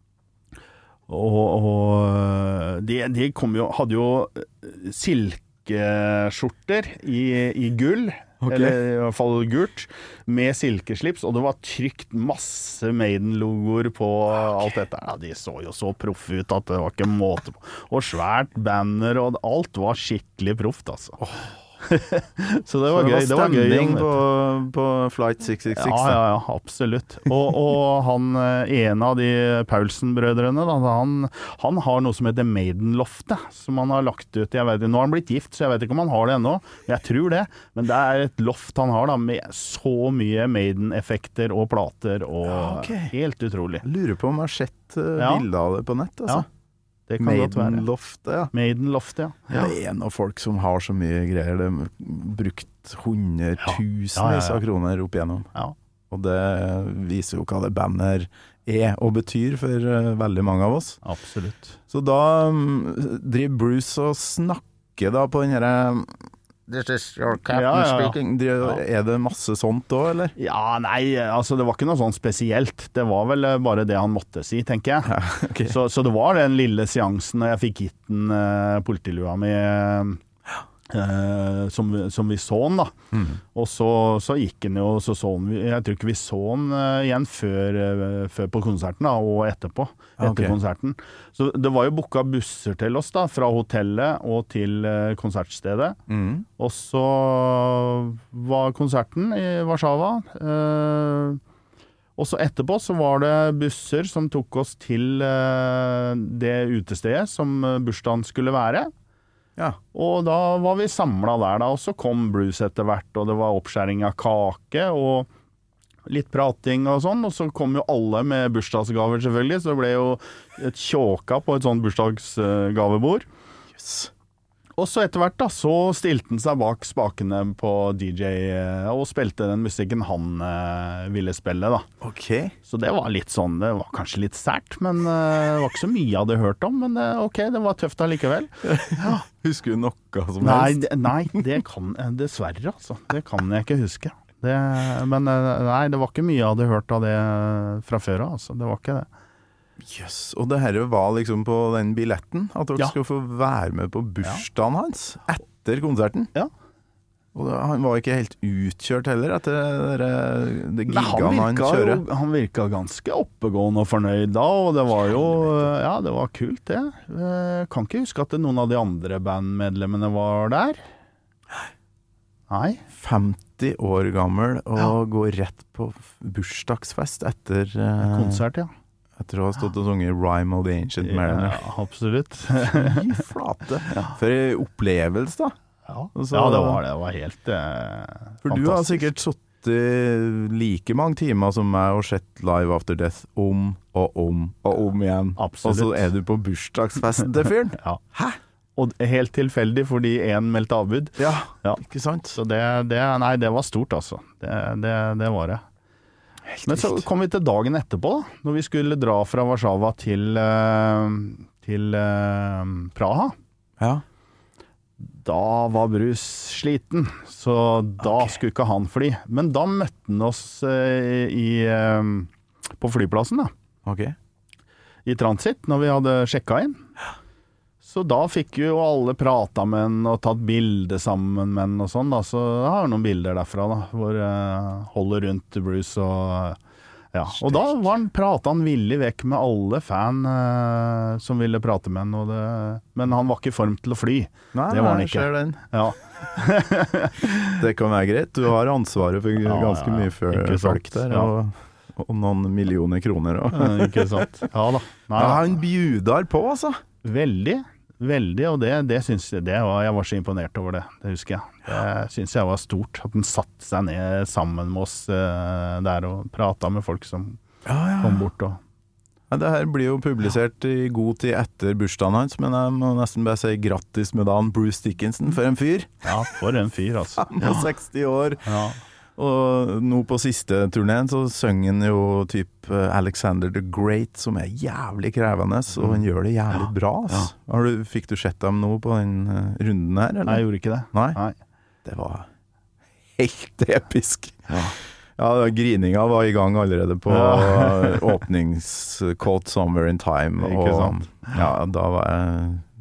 og, og de, de kom jo, hadde jo silkeskjorter i, i gull, okay. Eller i hvert fall gult, med silkeslips, og det var trykt masse Maiden-logoer på okay. alt dette. Ja, de så jo så proffe ut at det var ikke måte på. Og svært banner, og alt var skikkelig proft, altså. Oh. Så det var så gøy. Det var stemning det var på, på Flight seks seks seks. Ja, ja, ja, absolutt. Og, og han, en av de Paulsen-brødrene, da, han, han har noe som heter Maiden-loftet, som han har lagt ut. Jeg vet, nå har han blitt gift, så jeg vet ikke om han har det ennå. Jeg tror det, men det er et loft han har da, med så mye Maiden-effekter og plater, og ja, okay. helt utrolig. Jeg lurer på om jeg har sett uh, ja. bilder av det på nett, altså. Ja. Det kan godt være. Maiden-loftet, ja. Maiden-loftet, ja. ja. Det er en av folk som har så mye greier. De har brukt hundretusenvis ja. ja, ja, ja. av kroner opp igjennom. Ja. Og det viser jo hva det bandet er og betyr for uh, veldig mange av oss. Absolutt. Så da um, driver Bruce og snakker da på den her This is your captain ja, ja, ja. speaking. Driver, ja. Er det masse sånt da, eller? Ja, nei, altså det var ikke noe sånn spesielt. Det var vel bare det han måtte si, tenker jeg. Ja, okay. så, så det var den lille seansen når jeg fikk gitt den uh, politilua mi Uh, som, som vi så den da mm. og så, så gikk den jo så så den, jeg tror ikke vi så den uh, igjen før, uh, før på konserten da, og etterpå etter okay. konserten, så det var jo booket busser til oss da, fra hotellet og til uh, konsertstedet mm. og så var konserten i Warszawa uh, og så etterpå så var det busser som tok oss til uh, det utestedet som bursdagen skulle være. Ja. Og da var vi samlet der da, og så kom Bruce etter hvert, og det var oppskjæring av kake, og litt prating og sånn, og så kom jo alle med bursdagsgaver selvfølgelig, så det ble jo et tjåka på et sånt bursdagsgavebord. Yes. Og så etter hvert da, så stilte han seg bak spakene på D J og spilte den musikken han eh, ville spille da. Ok. Så det var litt sånn, det var kanskje litt sært, men eh, det var ikke så mye jeg hadde hørt om, men eh, ok, det var tøft allikevel. Ja. Husker du noe som nei, helst? Det, nei, det kan dessverre altså. Det kan jeg ikke huske. Det, men nei, det var ikke mye jeg hadde hørt av det fra før av, altså. Det var ikke det. Jøss, yes. Og det her var liksom på den billetten, at dere ja. skulle få være med på bursdagen ja. hans etter konserten. Ja. Og det, han var ikke helt utkjørt heller etter det, det gigaen han kjører. Jo, han virket ganske oppegående og fornøyd da, og det var jo, ja, det var kult det. Jeg kan ikke huske at noen av de andre bandmedlemmene var der. Nei. femti år gammel og ja. går rett på bursdagsfest etter konsert, ja. Etter å ha stått og sunget Rime of the Ancient Mariner. Ja, absolutt. Fy flate. Ja. For en opplevelse da. Ja, så, ja det var det. Det var helt eh, For fantastisk. Du har sikkert sittet like mange timer som meg og sett Live After Death om og om og om igjen. Absolutt. Og så er du på bursdagsfesten til fyren. Ja. Hæ? Og helt tilfeldig fordi en meldte avbud. Ja, ja, ikke sant? Så det, det, nei, det var stort altså. Det, det, det var det. Men så kom vi til dagen etterpå da, når vi skulle dra fra Warszawa til, til uh, Praha. Ja. Da var Bruce sliten, så da okay. skulle ikke han fly. Men da møtte han oss uh, i, uh, på flyplassen da. Ok. I transit, når vi hadde sjekket inn. Så da fikk jo alle pratet med han og tatt bilder sammen med han og sånn da, så jeg har noen bilder derfra da, hvor jeg uh, holder rundt Bruce og ja, og da var han, pratet han villig vekk med alle fan uh, som ville prate med han, og det, men han var ikke i form til å fly. Nei, det var han nei, ikke. Den. Ja. Det kan være greit, du har ansvaret for ja, ganske mye før folk der, ja. og, og noen millioner kroner også. Ikke sant, ja da. Nei, ja, han bjudar på altså. Veldig. Veldig, og det, det synes jeg, det var, jeg var så imponert over det, det husker jeg. Det synes jeg var stort, at den satte seg ned sammen med oss uh, der og pratet med folk som ja, ja. kom bort. Og... Ja, det her blir jo publisert i god tid etter bursdagen hans, men jeg må nesten bare si grattis med dagen, Bruce Dickinson, for en fyr. Ja, for en fyr, altså. seksti år. Ja. Og nå på siste turneen så synger han jo typ Alexander the Great, som er jævlig krevende, og han gjør det jævlig ja. bra. Ja. Har du, fikk du sett ham nå på den runden her? Eller? Nei, jeg gjorde ikke det. Nei? Nei. Det var helt episk. Ja. Ja, grininga var i gang allerede på ja. åpnings Cold Summer in Time. Ikke og, sant? Ja, da var jeg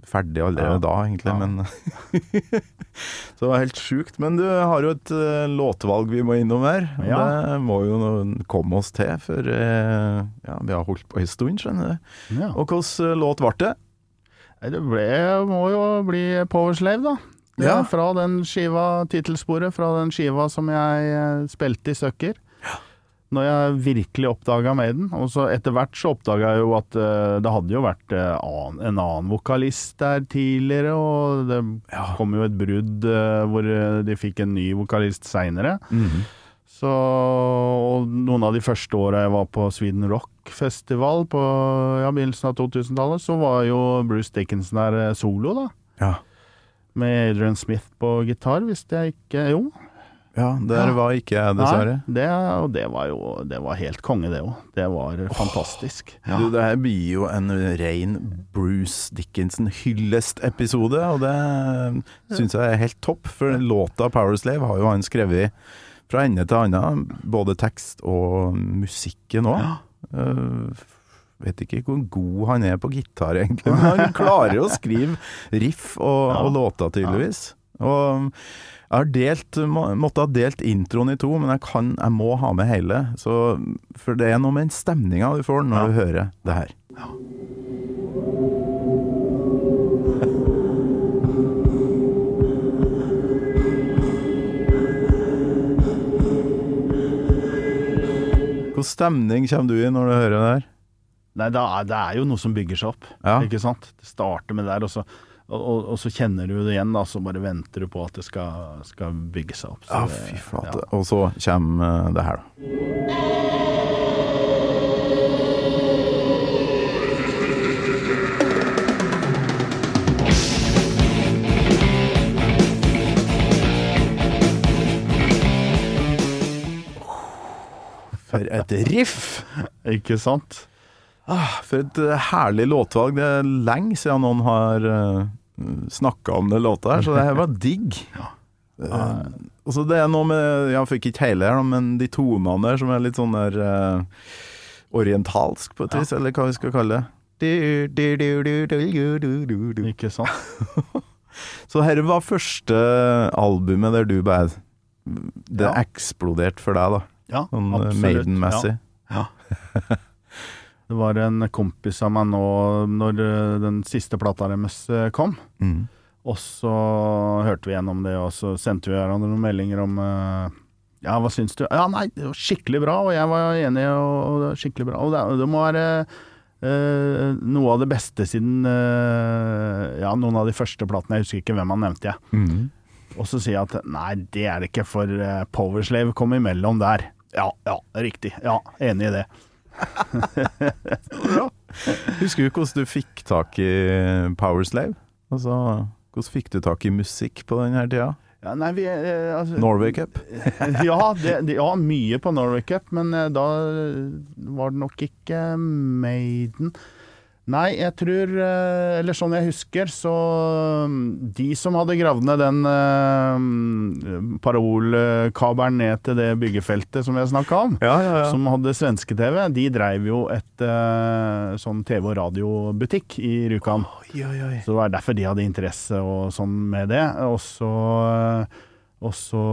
ferdig allerede Ja. da, egentlig, Ja. men så det var helt sjukt. Men du har jo et uh, låtvalg vi må innom her. Og Ja. det må jo no- komme oss til, for uh, ja, vi har holdt på en stund, skjønner du. Ja. Og hvordan uh, låt ble det? Nei, Det ble, må jo bli Powerslave, da. Det Ja. er Fra den skiva, titelsporet, fra den skiva som jeg eh, spilte i Søkker. Når jeg virkelig oppdaga Maiden. Og så etter hvert så oppdaga jeg jo at eh, det hadde jo vært eh, an, en annen vokalist der tidligere, og det kom jo et brudd eh, hvor eh, de fikk en ny vokalist seinere. Så og noen av de første åra jeg var på Sweden Rock Festival på ja, begynnelsen av to-tusentallet, så var jo Bruce Dickinson der eh, solo, da. Ja. Med Adrian Smith på gitar, hvis jeg ikke Jo. Ja, der Ja. var ikke jeg, dessverre. Nei, det, og det var jo det var helt konge, det òg. Det var fantastisk. Du, det her blir jo en ren Bruce Dickinson-hyllest-episode, og det syns jeg er helt topp, for låta Powerslave har jo han skrevet fra ende til annen, både tekst og musikken òg. Uh, vet ikke hvor god han er på gitar, egentlig, men han klarer å skrive riff og, Ja. og låter, tydeligvis. Og jeg har delt, må, måtte ha delt introen i to, men jeg, kan, jeg må ha med hele. Så, for det er noe med den stemninga du får når Ja. du hører det her. Hvor stemning kommer du i når du hører det her? Nei, det er, det er jo noe som bygger seg opp, Ja. ikke sant? Det starter med der, og så, og, og, og så kjenner du det igjen, da, så bare venter du på at det skal, skal bygge seg opp. Så Ja, det- fy flate. ja. Og så kommer det her, da. For et riff! Ikke sant? Ah, for et eh, herlig låtvalg. Det er lenge siden noen har uh, snakka om det låta her, så det her var digg. Eh, og så det er noe med Jeg fikk ikke hele her, men de tonene der som er litt sånn der eh, orientalsk på et vis, eller hva vi skal kalle det. Du, du, du, du, du, du, du, du. Ikke sant? Så dette var første albumet der du bare Det Ja. eksploderte for deg, da. Ja, Sånn eh, absolutt. Maiden-messig. Ja. Det var en kompis av meg nå når eh, den siste plata deres eh, kom. Mm. Og så hørte vi gjennom det, og så sendte vi hverandre noen meldinger om eh, ja, hva syns du? Ja, nei, det var skikkelig bra, og jeg var enig, og, og det var skikkelig bra. Og det, det må være eh, noe av det beste siden eh, ja, noen av de første platene. Jeg husker ikke hvem han nevnte, jeg. Mm. Og så sier jeg at nei, det er det ikke, for uh, Powerslave kom imellom der. Ja, ja, riktig. Ja, enig i det. Husker du hvordan du fikk tak i Powerslave? Altså, hvordan fikk du tak i musikk på denne tida? Ja, nei, vi, eh, altså, Norway Cup? ja, det, det, ja, mye på Norway Cup, men eh, da var det nok ikke Maiden. Nei, jeg tror, eh, eller sånn jeg husker, så mm, de som hadde gravd ned den eh, parolkabelen ned til det byggefeltet som jeg snakket om, Ja, ja, ja. som hadde svenske-T V, de drev jo et eh, sånn T V- og radiobutikk i Rjukan. Oi, oi, oi. Så det var derfor de hadde interesse og sånn med det. Og så, og så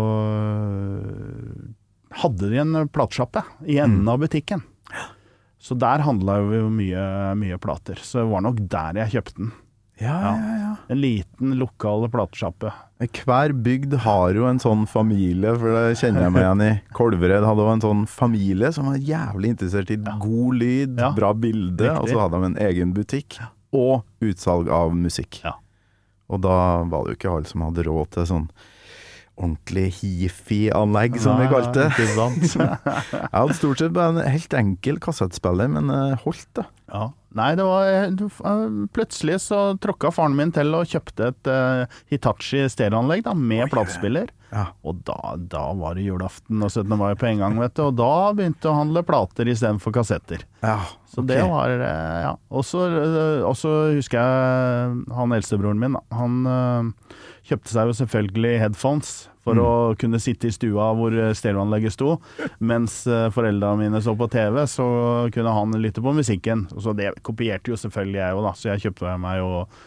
hadde de en platesjappe i enden av butikken. Så der handla jo mye, mye plater. Så det var nok der jeg kjøpte den. Ja, ja, ja. En liten lokal platesjappe. Hver bygd har jo en sånn familie, for det kjenner jeg meg igjen i. Kolvered hadde jo en sånn familie som var jævlig interessert i god lyd, Ja. bra bilde, Riktig. og så hadde de en egen butikk, og utsalg av musikk. Ja. Og da var det jo ikke alle som hadde råd til sånn ordentlig hifi-anlegg, som vi Nei, kalte det. ikke sant? Jeg hadde stort sett bare en helt enkel kassettspiller, men eh, holdt det. Ja. Nei, det var eh, plutselig så tråkka faren min til og kjøpte et uh, Hitachi stereoanlegg da, med platespiller. Ja. Og da, da var det julaften og syttende mai på en gang, vet du. Og da begynte jeg å handle plater istedenfor kassetter. Ja, Så det var, eh, ja. Og så eh, og så husker jeg han eldstebroren min, da. Han eh, kjøpte seg jo selvfølgelig headphones for å kunne sitte i stua hvor stereoanlegget sto. Mens eh, foreldrene mine så på T V, så kunne han lytte på musikken. Så det kopierte jo selvfølgelig jeg jo, da. Så jeg kjøpte meg jo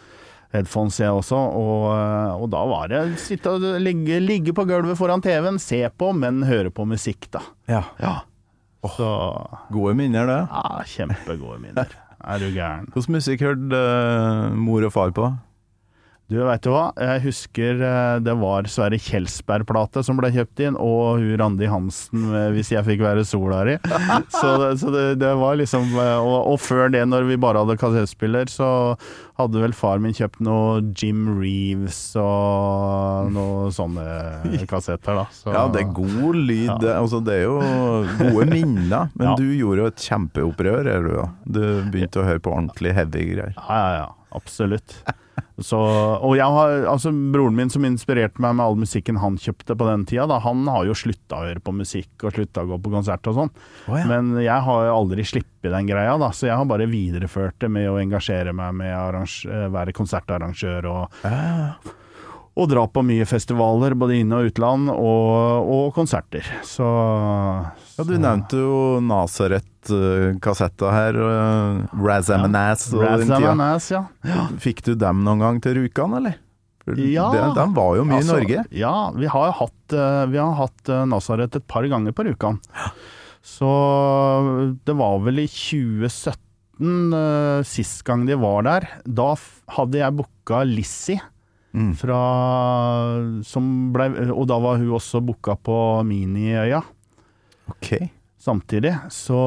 headphones jeg også, og, og da var det sitte og ligge, ligge på gulvet foran T V-en, se på, men høre på musikk da. Ja. Ja. Så, Gode minner det. ja, kjempegode minner. Er du gæren? Hvordan musikk hørte uh, mor og far på? Du, vet du hva? Jeg husker eh, det var Sverre Kjelsberg-plate som ble kjøpt inn, og hun Randi Hansen, eh, hvis jeg fikk være Solari. Så, det, så det, det var liksom, eh, og, og før det, når vi bare hadde kassettspiller, så hadde vel far min kjøpt noe Jim Reeves og noe sånne kassetter da. Så, Ja, det er god lyd, Ja. det, altså, det er jo gode minner, men Ja. du gjorde jo et kjempeopprør, er du da? Du begynte å høre på ordentlig heavy greier. Ja, ja, ja, absolutt. Så, og jeg har, altså broren min som inspirerte meg med all musikken han kjøpte på den tida, da, han har jo sluttet å høre på musikk og sluttet å gå på konsert og sånn. Å, ja. Men jeg har jo aldri slippet den greia da, så jeg har bare videreført det med å engasjere meg med å arrange, være konsertarrangør og, Ja. og dra på mye festivaler, både inne- og utland, og, og konserter. Så, Ja, du nevnte jo Nazaret-kassetter her, uh, Razamanas og den tida. Razamanas, ja. Fikk du dem noen gang til Rjukan, eller? For Ja. de, de var jo mye Altså, i Norge. Ja, vi har hatt, eh, vi har hatt eh, Nazaret et par ganger på Rjukan. Så det var vel i tjue sytten, eh, sist gang de var der. Da f- hadde jeg booka Lizzie, Mm. fra, som ble, og da var hun også booka på Miniøya Ok. samtidig. Så,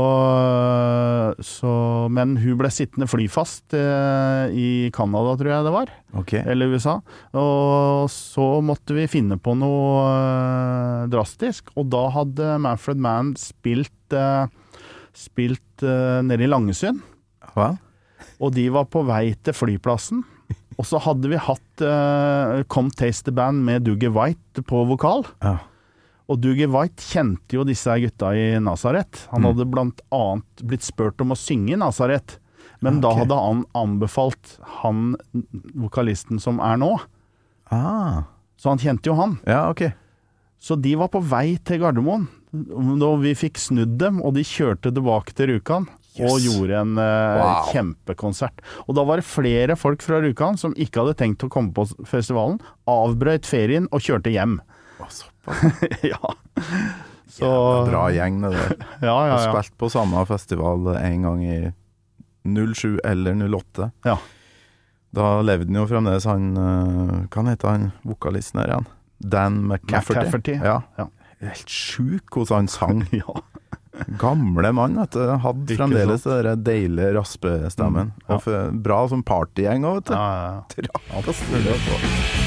så, men hun ble sittende flyfast eh, i Canada, tror jeg det var. Ok. Eller U S A, og så måtte vi finne på noe øh, drastisk, og da hadde Manfred Mann spilt, øh, spilt øh, nede i Langesund, Hva? og de var på vei til flyplassen, og så hadde vi hatt øh, Come Taste the Band med Dougie White på vokal, Ja. og Dougie White kjente jo disse gutta i Nazaret. Han hadde blant annet blitt spurt om å synge i Nazaret, men da Ok. hadde han anbefalt han, vokalisten som er nå, Ah. så han kjente jo han. Ja, ok. Så de var på vei til Gardermoen, da vi fikk snudd dem, og de kjørte tilbake til Rjukan, og Yes. gjorde en eh, Wow. kjempekonsert. Og da var det flere folk fra Rjukan som ikke hadde tenkt å komme på festivalen, avbrøt ferien og kjørte hjem. Å, såpass. Ja. Så, Bra gjeng det der. ja, ja, Jeg ja. spilte på samme festival en gang i null sju eller null åtte. Ja. Da levde han jo fremdeles han, øh, hva heter han, vokalisten her igjen? Dan McCafferty. McCafferty. Ja. Ja. Helt sjuk hvordan han sang. Ja. Gamle mann, vet du. Hadde Ikke fremdeles den der deilige raspestemmen. Mm, ja. Og for, bra som partygjeng også, vet du. Ja, ja, ja. Drakk og stille på.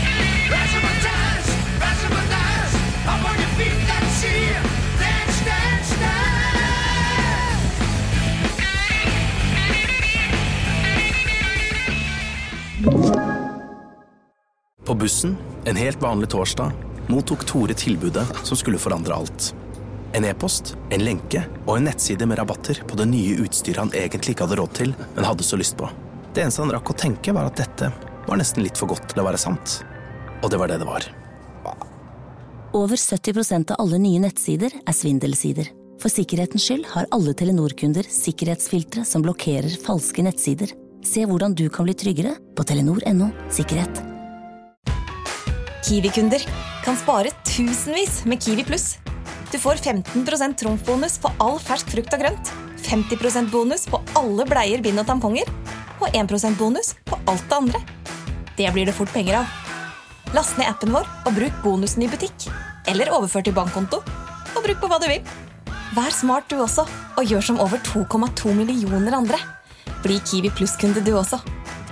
På bussen, en helt vanlig torsdag, mottok Tore tilbudet som skulle forandre alt. En e-post, en lenke og en nettside med rabatter på det nye utstyret han egentlig ikke hadde råd til, men hadde så lyst på. Det eneste han rakk å tenke var at dette var nesten litt for godt til å være sant. Og det var det det var. Over sytti prosent av alle nye nettsider er svindelsider. For sikkerhetens skyld har alle Telenor-kunder sikkerhetsfiltre som blokkerer falske nettsider. Se hvordan du kan bli tryggere på telenor punktum no sikkerhet. Kiwi-kunder kan spare tusenvis med Kiwi Plus. Du får femten prosent trumfbonus på all fersk frukt og grønt, femti prosent bonus på alle bleier, bind og tamponger, og en prosent bonus på alt det andre. Det blir det fort penger av. Last ned appen vår og bruk bonusen i butikk, eller overfør til bankkonto, og bruk på hva du vil. Vær smart du også, og gjør som over to komma to millioner andre. Bli Kiwi Plus-kunde du også.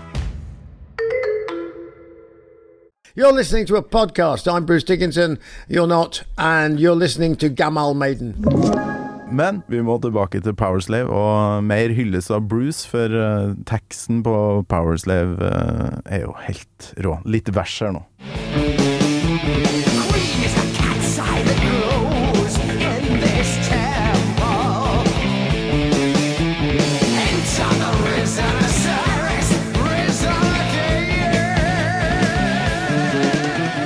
You're listening to a podcast. I'm Bruce Dickinson. You're not. And you're listening to Gamal Maiden. Men vi må tilbake til Powerslave, og mer hylles av Bruce, for uh, teksten på Powerslave uh, er jo helt rå. Litt vers her nå.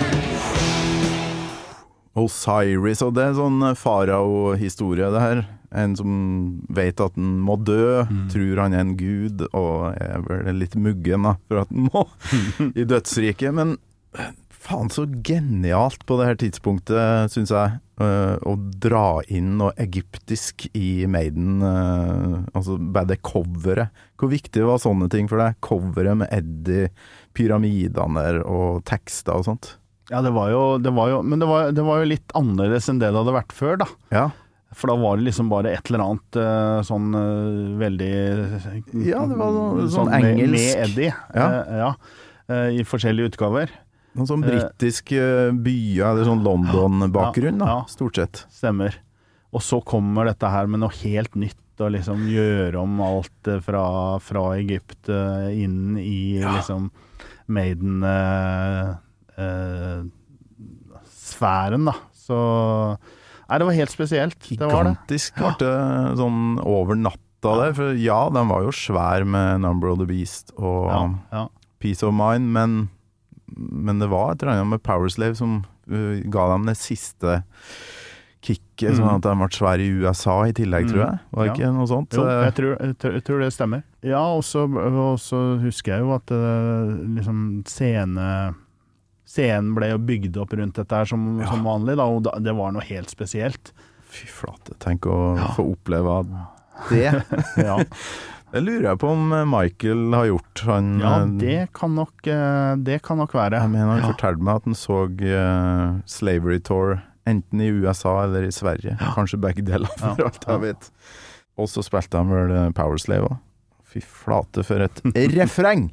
Osiris, og det er en sånn farao-historie det her. en som vet at han må dø, mm. tror han er en gud, og er vel litt muggen da, for at han må i dødsriket. Men faen så genialt på det her tidspunktet, synes jeg, uh, å dra inn noe egyptisk i Maiden, uh, altså bare det coveret. Hvor viktig var sånne ting for deg? Coveret med Eddie, pyramidene og tekster og sånt. Ja, det var jo, det var jo men det var, det var jo litt annerledes enn det det hadde vært før da. Ja. For da var det liksom bare et eller annet uh, sånn uh, veldig ja, det var noe, sånn, sånn engelsk. Med, med Eddie, ja. Uh, ja uh, i forskjellige utgaver. Noen sånn brittiske byer, eller sånn London-bakgrunn da, ja, ja, stort sett. Stemmer. Og så kommer dette her med noe helt nytt, og liksom gjøre om alt fra, fra Egypt inn i ja. liksom Maiden uh, uh, sfæren da. Så nei, det var helt spesielt. Gigantisk det var det. Var det sånn over natta der, for ja, den var jo svær med Number of the Beast og ja, ja. Peace of Mind, men men det var et eller annet med Powerslave som uh, ga dem det siste kicket, mm. sånn at de ble svære i U S A i tillegg, tror jeg. Var det ja. Ikke noe sånt? Jo, jeg tror, jeg, tror, jeg tror det stemmer. Ja, og så, og så husker jeg jo at uh, liksom scene, scenen ble jo bygd opp rundt dette her som, ja. Som vanlig, da, og da, det var noe helt spesielt. Fy flate, tenk å ja. Få oppleve det. Ja. Det lurer jeg på om Michael har gjort. Han, ja, det kan nok, det kan nok være. Jeg mener, han ja. Fortalte meg at han så uh, Slavery Tour enten i U S A eller i Sverige. Ja. Kanskje begge deler, for ja. Alt jeg vet. Og så spilte han vel Powerslave også. Fy flate for et refreng!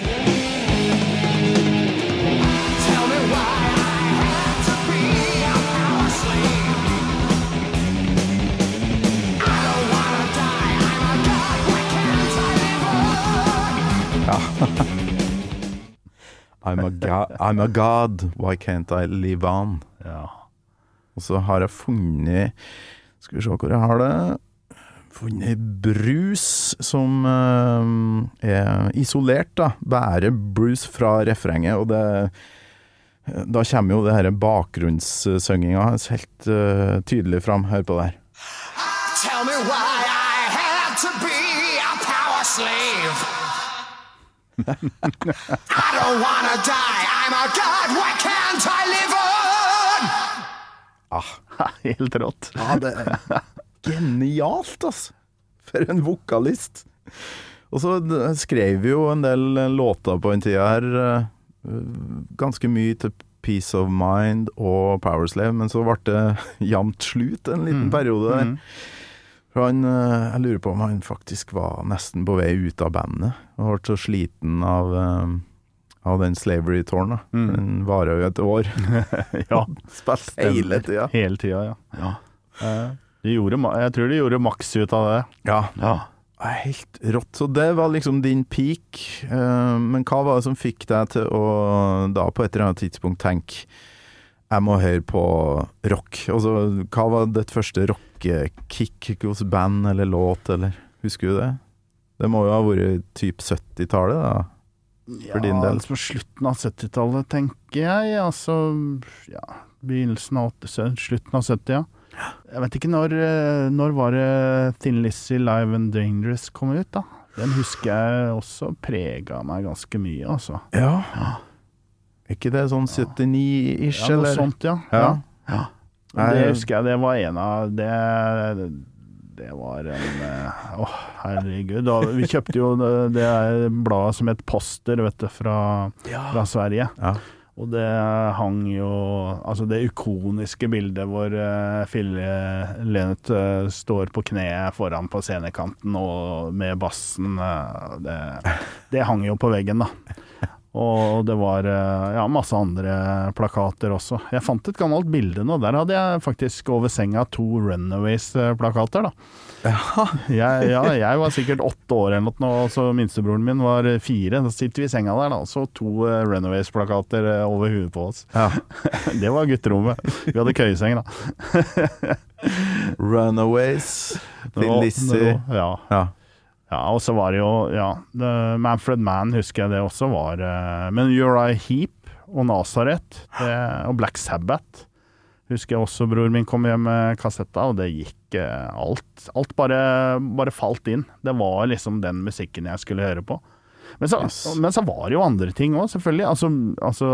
I'm a, god, I'm a god, why can't I live on? Ja. Og så har jeg funnet, skal vi se hvor jeg har det, funnet brus som uh, er isolert da, bærer brus fra refrenget, og det, da kommer jo det her bakgrunnssønginga helt uh, tydelig fram, hør på det her. Tell me why I had to be a power slave. I don't wanna die, I'm a god, why can't I live on? Ah, helt rått. Ja, det er genialt, altså. For en vokalist. Og så skrev vi jo en del låter på en tid her, ganske mye til Peace of Mind og Powerslave, men så ble det jamt slut en liten mm. periode der. Mm. For han, jeg lurer på om han faktisk var nesten på vei ut av bandet, og ble så sliten av, av den Slavery Tour, da. Mm. Den varer jo et år. Ja. Spilt hele tida. Hele tida, ja. Ja. Uh, de gjorde, jeg tror de gjorde maks ut av det. Ja. Ja. Helt rått. Så det var liksom din peak. Uh, men hva var det som fikk deg til å da på et eller annet tidspunkt tenke jeg må høre på rock? Altså, hva var ditt første rock-kick hos band eller låt, eller husker du det? Det må jo ha vært typ syttitallet da, for ja, din del. Ja, på slutten av syttitallet tenker jeg, altså, ja, begynnelsen av åtti, slutten av sytti, ja. Jeg vet ikke når, når var det Thin Lizzy Live and Dangerous kom ut da? Den husker jeg også preget meg ganske mye, altså. Ja, ja. Ikke det sånn syttini-ish, ja, eller? Ja, noe sånt, ja. Ja. Ja. Ja. Det husker jeg, det var en av det, det var en åh, oh, herregud da, vi kjøpte jo det, det bladet som et poster, vet du, fra, ja. Fra Sverige. Ja. Og det hang jo, altså det ikoniske bildet hvor uh, Philly Lynott uh, står på kne foran på scenekanten og med bassen, uh, det, det hang jo på veggen da. Og det var ja, masse andre plakater også. Jeg fant et gammelt bilde nå, der hadde jeg faktisk over senga to Runaways-plakater da. Ja. Jeg, ja, jeg var sikkert åtte år eller noe, og så minstebroren min var fire. Da sitter vi i senga der da, og så to Runaways-plakater over huet på oss. Ja. Det var gutterommet. Vi hadde køyeseng da. Runaways, Thin Lizzy. Ja, ja. Ja, og så var det jo, ja, The Manfred Mann husker jeg det også var, uh, men Uriah Heep og Nazareth det, og Black Sabbath husker jeg også bror min kom hjem med kassetta, og det gikk eh, alt, alt bare, bare falt inn. Det var liksom den musikken jeg skulle høre på. Men så, yes. men så var det jo andre ting også, selvfølgelig. Altså, altså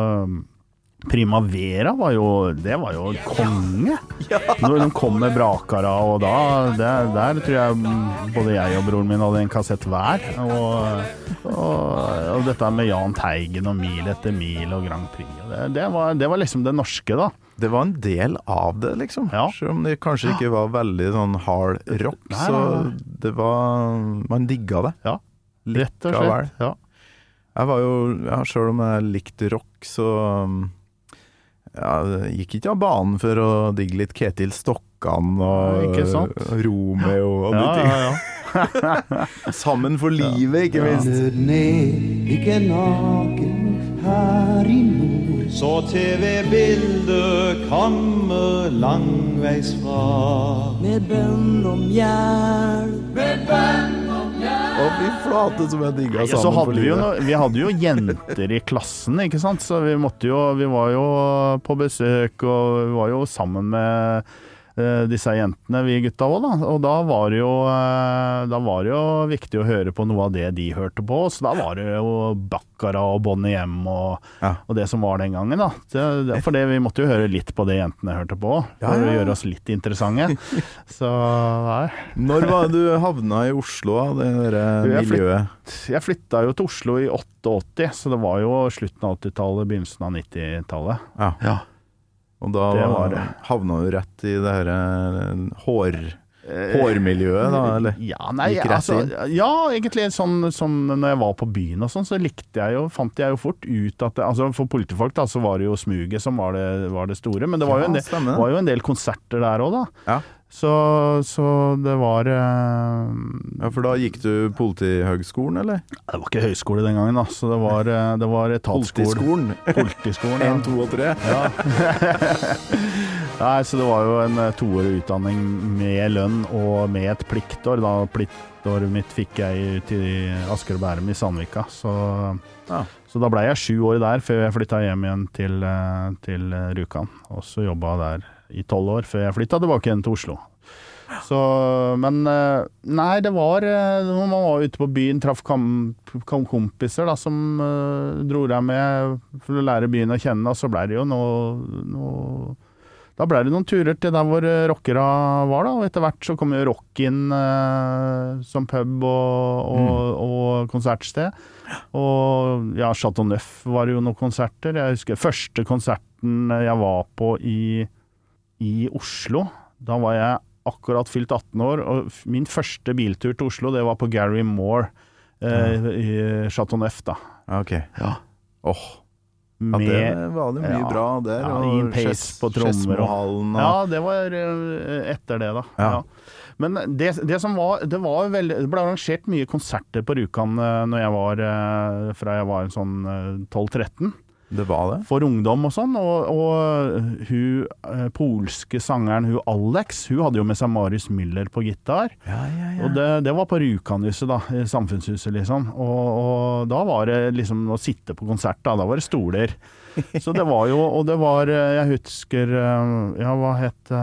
Primavera var jo, det var jo konge. Ja. Når de kom med Brakara, og da, der, der tror jeg både jeg og broren min hadde en kassett hver. Og, og, og dette med Jahn Teigen og Mil etter mil og Grand Prix. Det, det, var, det var liksom det norske da. Det var en del av det liksom. Ja. Selv om det kanskje ikke var veldig sånn hard rock, Nei, så det var, man digga det. Ja, rett og slett. Ja. Jeg var jo, ja, selv om jeg likte rock, så ja, det gikk ikke av banen for å digge litt Ketil Stokkan og ja, Romeo og de ting. Ja, ja, ja. Sammen for livet, ikke minst. Nøden er ikke naken her i nord, så T V-bildet kommer langveis fra. Med bønn om hjelp, med bønn om hjelp. Og vi flate som jeg digget sammen. Ja, så hadde vi, jo no, vi hadde jo jenter i klassen, ikke sant? Så vi måtte jo, vi var jo på besøk, og vi var jo sammen med uh, disse jentene, vi gutta også da. Og da var det jo, uh, da var det jo viktig å høre på noe av det de hørte på. Så da var det jo Baccara og Bonnie M og, ja. og det som var den gangen da. Det, for det, vi måtte jo høre litt på det jentene hørte på, for ja, ja. å gjøre oss litt interessante. Så nei. Når var du havna i Oslo, det der miljøet? Flytt, jeg flytta jo til Oslo i åttiåtte, så det var jo slutten av åttitallet, begynnelsen av nittitallet. Ja. ja. Og da var, havna du rett i det her hår, hårmiljøet da, eller? Ja, nei, altså, ja, egentlig sånn, sånn når jeg var på byen og sånn, så likte jeg jo, fant jeg jo fort ut at, det, altså for politifolk da, så var det jo smuget som var det, var det store, men det var, ja, jo en del, var jo en del konserter der også da. Ja. Så, så det var uh, Ja, for da gikk du Politihøgskolen, eller? Det var ikke høyskole den gangen da, så det var, det var etatsskolen. Politiskolen? Politiskolen, ja. En, to og tre? Ja. Nei, så det var jo en toårig utdanning med lønn og med et pliktår. Da pliktåret mitt fikk jeg til Asker og Bærum i Sandvika, så, ja. så da ble jeg sju år der før jeg flyttet hjem igjen til, til Rjukan, og så jobbet jeg der i tolv år før jeg flyttet tilbake igjen til Oslo. Så, men nei, det var når man var ute på byen, traff kam, kam kompiser da, som uh, dro deg med for å lære byen å kjenne, og så ble det jo noe, noe da ble det noen turer til der hvor rockere var da, og etter hvert så kom jo rock inn uh, som pub og, og, mm. og konsertsted. Og ja, Chateau Neuf var jo noen konserter. Jeg husker første konserten jeg var på i i Oslo, da var jeg akkurat fylt atten år, og min første biltur til Oslo, det var på Gary Moore eh, ja. i Chateau Neuf da. Ok. Ja. Åh. Oh. Ja, det var det mye ja, bra der. Ja, og pace på trommer. Og, og... Ja, det var etter det da. Ja. Ja. Men det, det som var, det var veldig, det ble arrangert mye konserter på Rjukan når jeg var, fra jeg var en sånn tolv tretten. Det var det. For ungdom og sånn, og, og hun eh, polske sangeren, hun Alex, hun hadde jo med seg Marius Müller på gitar. Ja, ja, ja. Og det, det var på Rjukanhuset da, i Samfunnshuset liksom. Og, og da var det liksom å sitte på konsert da, da var det stoler. Så det var jo, og det var, jeg husker, ja, hva het...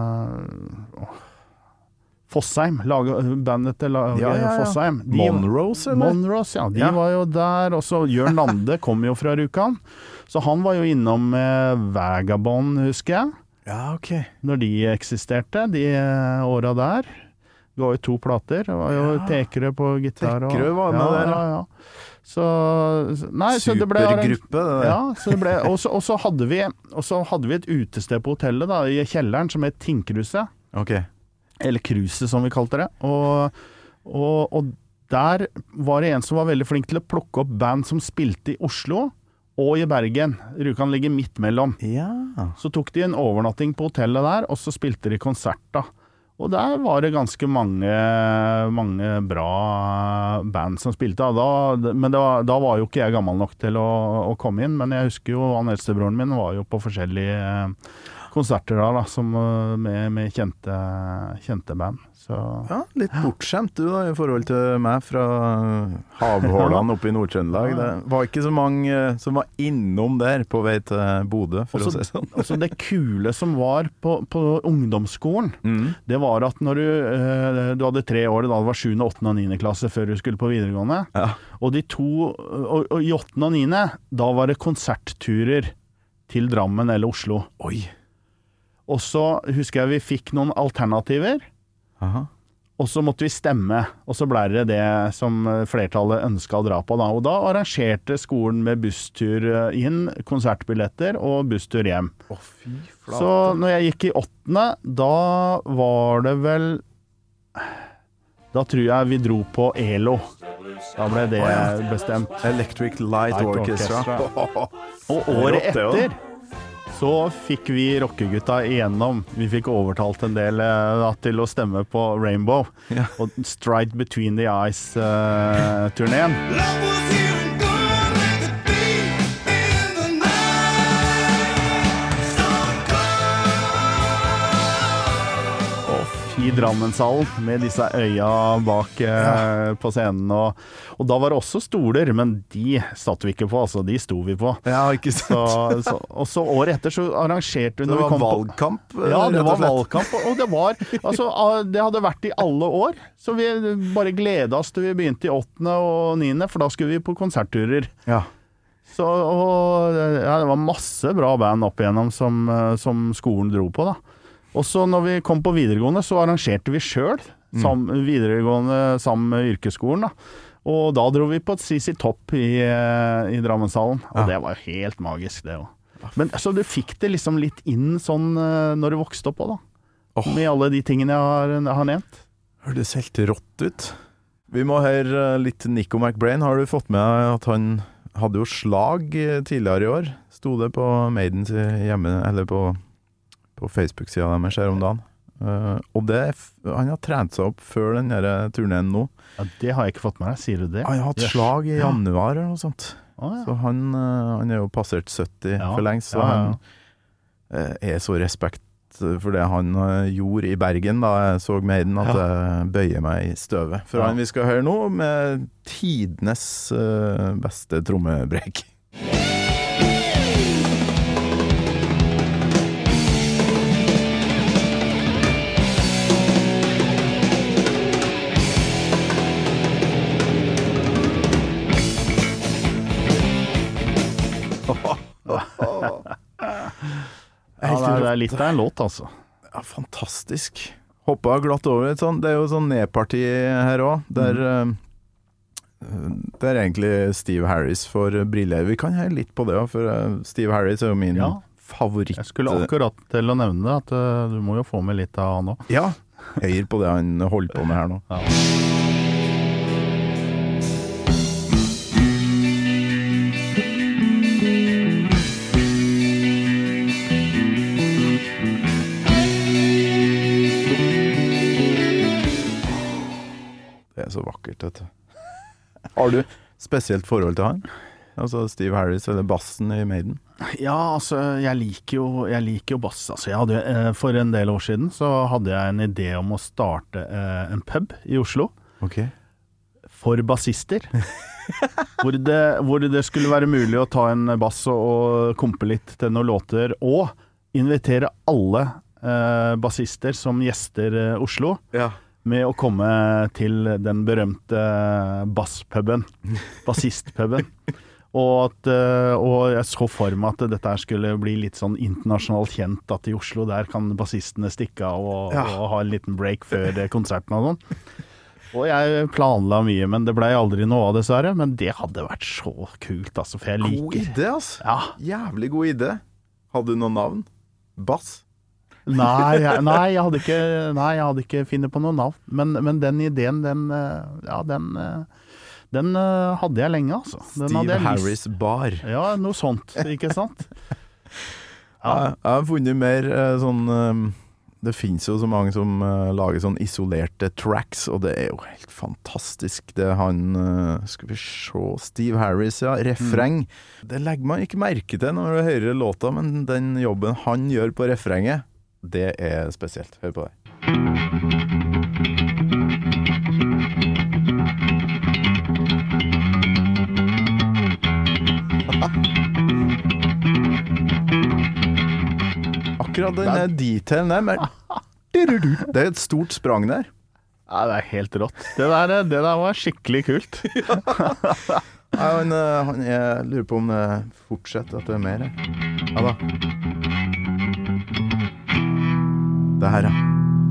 Uh, Fossheim, bandet til ja, ja, ja. Fossheim. De, Monrose, eller? Monrose, ja. De ja. var jo der. Og så Jørn Lande kom jo fra Rjukan. Så han var jo innom med Vagabond, husker jeg. Ja, ok. Når de eksisterte, de åra der. Det var jo to plater. Det var jo ja. Tekerø på gitar. Tekerø var med ja, der, ja. ja. Så, nei, så det ble... Supergruppe, det der. Ja, så det ble... Og så, og så hadde vi, og så hadde vi et utested på hotellet da, i kjelleren, som het Tinkruset. Ok. Eller Kruset som vi kalte det, og, og, og der var det en som var veldig flink til å plukke opp band som spilte i Oslo og i Bergen. Rjukan ligger midt mellom. Ja. Så tok de en overnatting på hotellet der, og så spilte de konsert da. Og der var det ganske mange, mange bra band som spilte. Da, men da, da var jo ikke jeg gammel nok til å, å komme inn, men jeg husker jo han eldstebroren min var jo på forskjellige konserter da, da som, med, med kjente, kjente band. Så. Ja, litt bortskjemt du da, i forhold til meg fra havhålene oppe i Nord-Trøndelag. Det var ikke så mange som var innom der på vei til Bodø, for også, å si sånn. Også det kule som var på, på ungdomsskolen, mm. det var at når du, eh, du hadde tre år, da det var sjuende, åttende og niende klasse før du skulle på videregående, ja. og de to, og, og i åttende og niende, da var det konsertturer til Drammen eller Oslo. Oi. Og så husker jeg vi fikk noen alternativer, aha. Og så måtte vi stemme, og så ble det det som flertallet ønsket å dra på da. Og da arrangerte skolen med busstur inn, konsertbilletter og busstur hjem. Å, fy flate. Så når jeg gikk i åttende, da var det vel, da tror jeg vi dro på E L O. Da ble det oh, ja. bestemt. Electric Light, Light Orchestra. Orchestra. Og året etter så fikk vi rockegutta igjennom. Vi fikk overtalt en del uh, til å stemme på Rainbow. Ja. Og Stride Between the Eyes-turneen. Uh, i Drammenshallen med disse øya bak eh, ja. på scenen og, og da var det også stoler, men de satt vi ikke på, altså de sto vi på. Ja, ikke sant. Så, så, og så året etter så arrangerte vi Det når var vi kom valgkamp? På, ja, det var valgkamp, og det var altså, det hadde vært i alle år, så vi bare gledet oss til vi begynte i åttende og niende, for da skulle vi på konsertturer. Ja. Så, og ja, det var masse bra band opp igjennom som, som skolen dro på da. Og så når vi kom på videregående, så arrangerte vi selv sam, videregående sammen med yrkesskolen. Da. Og da dro vi på et C C Topp i, i Drammenshallen, og ja. det var jo helt magisk det også. Men så du fikk det liksom litt inn sånn når du vokste opp også, da. Oh. Med alle de tingene jeg har, jeg har nevnt. Hørtes helt rått ut. Vi må høre litt Nico McBrain. Har du fått med at han hadde jo slag tidligere i år? Sto det på Maidens hjemme, eller på... på Facebook-siden deres her om dagen. Uh, og det, han har trent seg opp før den der turneen nå. Ja, det har jeg ikke fått med deg, sier du det? Han har hatt slag i januar eller noe sånt. Ah, ja. Så han, uh, han er jo passert sytti ja. for lengst, så ja, ja. han uh, er så respekt for det han uh, gjorde i Bergen da jeg så Maiden, at ja. jeg bøyer meg i støvet. For ja. han vi skal høre nå med tidenes uh, beste trommebrek. Ja, det er litt av en låt, altså. Ja, fantastisk. Hoppet glatt over litt sånn. Det er jo sånn nedparti her også, der, mm. uh, der egentlig Steve Harris får briller. Vi kan høre litt på det også, for Steve Harris er jo min ja. favoritt. Jeg skulle akkurat til å nevne det, at uh, du må jo få med litt av han også. Ja, høyere på det han holder på med her nå. Ja. Så vakkert, vet du. Har du spesielt forhold til han? Altså Steve Harris eller bassen i Maiden? Ja, altså, jeg liker jo, jeg liker jo bass. Altså, jeg hadde, eh, for en del år siden så hadde jeg en idé om å starte eh, en pub i Oslo. Ok. For bassister. hvor, det, hvor det skulle være mulig å ta en bass og, og kompe litt til noen låter, og invitere alle eh, bassister som gjester eh, Oslo. Ja. Med å komme til den berømte basspuben, bassistpuben. Og, at, og jeg så for meg at dette skulle bli litt sånn internasjonalt kjent, at i Oslo der kan bassistene stikke av og, ja. og ha en liten break før konserten og sånn. Og jeg planla mye, men det ble aldri noe av dessverre. Men det hadde vært så kult, altså, for jeg liker. God idé, altså. Ja. Jævlig god idé. Hadde du noen navn? Bass? Nei, jeg, nei, jeg hadde ikke, nei, jeg hadde ikke finnet på noe navn. Men, men den ideen, den, ja, den, den hadde jeg lenge, altså. Den Steve Harris Bar. Ja, noe sånt, ikke sant? Ja. Jeg har funnet mer sånn det finnes jo så mange som uh, lager sånn isolerte tracks, og det er jo helt fantastisk. Det er han, uh, skal vi se, Steve Harris, ja, refreng. Mm. Det legger man ikke merke til når du hører låta, men den jobben han gjør på refrenget, det er spesielt. Hør på det. Akkurat den detailen der, men det er et stort sprang der. Ja, det er helt rått. Det der, det der var skikkelig kult. Ja. Nei, han, han, jeg lurer på om det fortsetter at det er mer. Ja da. Det her, ja.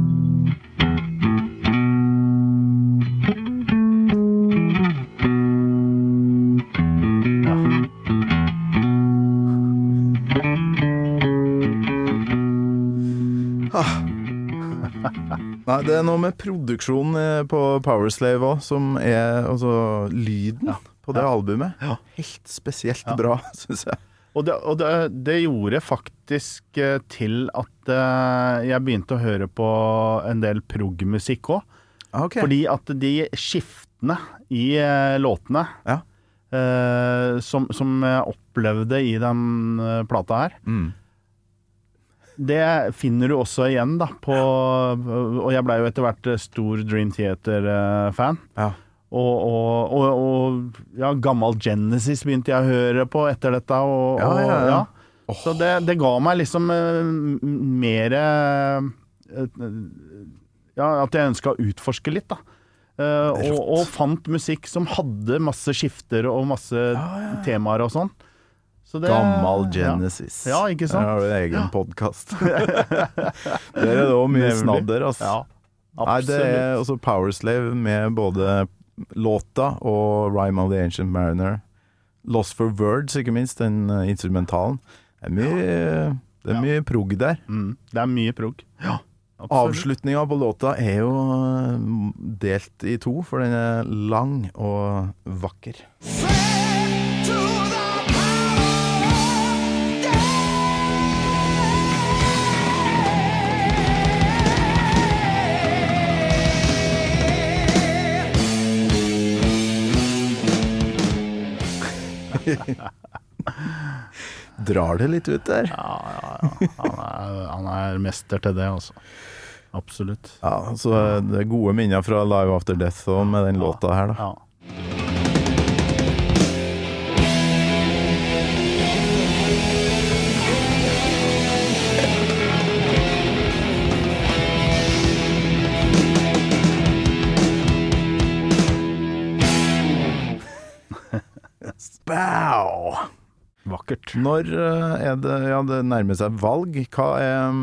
Nei, det er noe med produksjonen på Powerslave også, som er altså, lyden ja. På det ja. Albumet. Ja. Helt spesielt ja. Bra, synes jeg. Og, det, og det, det gjorde faktisk til at uh, jeg begynte å høre på en del prog-musikk også. Okay. Fordi at de skiftene i uh, låtene ja. uh, som, som jeg opplevde i den uh, plata her, mm. det finner du også igjen da på, og jeg ble jo etter hvert stor Dream Theater-fan ja. og, og, og, og ja, gammel Genesis begynte jeg å høre på etter dette og, ja, ja, ja. Og, ja. Oh. Så det, det ga meg liksom uh, mer uh, ja, at jeg ønsket å utforske litt da uh, og, og fant musikk som hadde masse skifter og masse ja, ja. Temaer og sånn. Det, Gammel Genesis. Ja, ja ikke sant? Jeg har jo egen ja. Podcast. Det er jo mye snadder, altså. Ja, nei, det er også Powerslave med både låta og Rime of the Ancient Mariner. Lost for Words, ikke minst, den instrumentalen. Det er mye, det er mye ja. Prog der. Mm, det er mye prog. Ja. Avslutningen på låta er jo delt i to, for den er lang og vakker. Drar det litt ut der? Ja, ja, ja. Han er, han er mester til det, altså. Absolutt. Ja, så det er gode minner fra Live After Death og med den ja, låta her, da. Ja. Bow! Vakkert. Når er det, ja, det nærmer seg valg, hva er,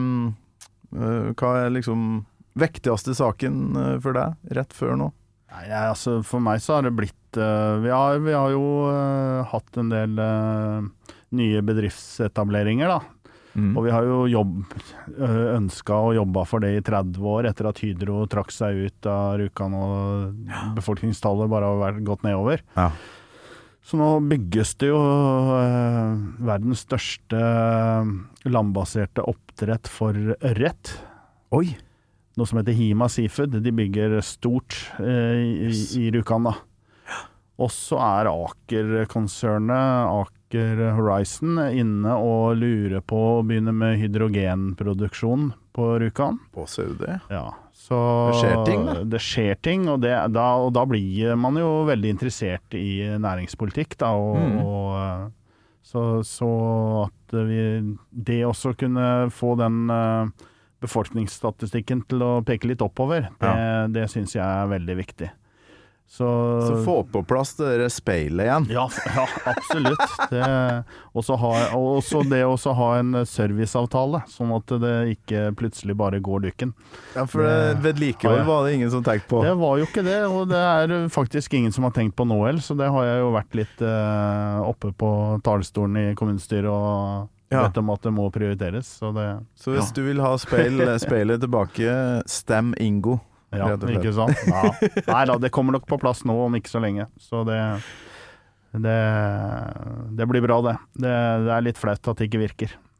hva er liksom viktigste saken for deg, rett før nå? Nei, altså for meg så har det blitt, vi har, vi har jo hatt en del nye bedriftsetableringer da, mm. og vi har jo jobb, ønsket å jobbe for det i tretti år etter at Hydro trakk seg ut av Rjukan og ja. Befolkningstallet bare har vært, gått nedover. Ja. Så nå bygges det jo eh, verdens største landbaserte oppdrett for ørret. Oi! Noe som heter Hima Seafood. De bygger stort eh, i, yes. i Rjukan da. Og så er Aker-konsernet, Aker Horizon, inne og lurer på å begynne med hydrogenproduksjon på Rjukan. På Saudi? Ja. Så det skjer ting da? Det skjer ting, og, det, da, og da blir man jo veldig interessert i næringspolitikk da, og, mm. og så, så at vi, det også kunne få den uh, befolkningsstatistikken til å peke litt oppover, det, ja. det synes jeg er veldig viktig. Så, så få på plass det der speilet igjen. Ja, ja absolutt. Det, også ha, også det å ha en serviceavtale, sånn at det ikke plutselig bare går dukken. Ja, for det, vedlikehold var det ingen som tenkte på. Det var jo ikke det, og det er faktisk ingen som har tenkt på nå, så det har jeg jo vært litt uh, oppe på talerstolen i kommunestyret og ja. Vet om at det må prioriteres. Så, det, så hvis ja. du vil ha speil, speilet tilbake, stem Ingo. Ja, ikke sant? Ja. Nei da, det kommer nok på plass nå om ikke så lenge. Så det, det, det blir bra det. det. Det er litt flaut at det ikke virker.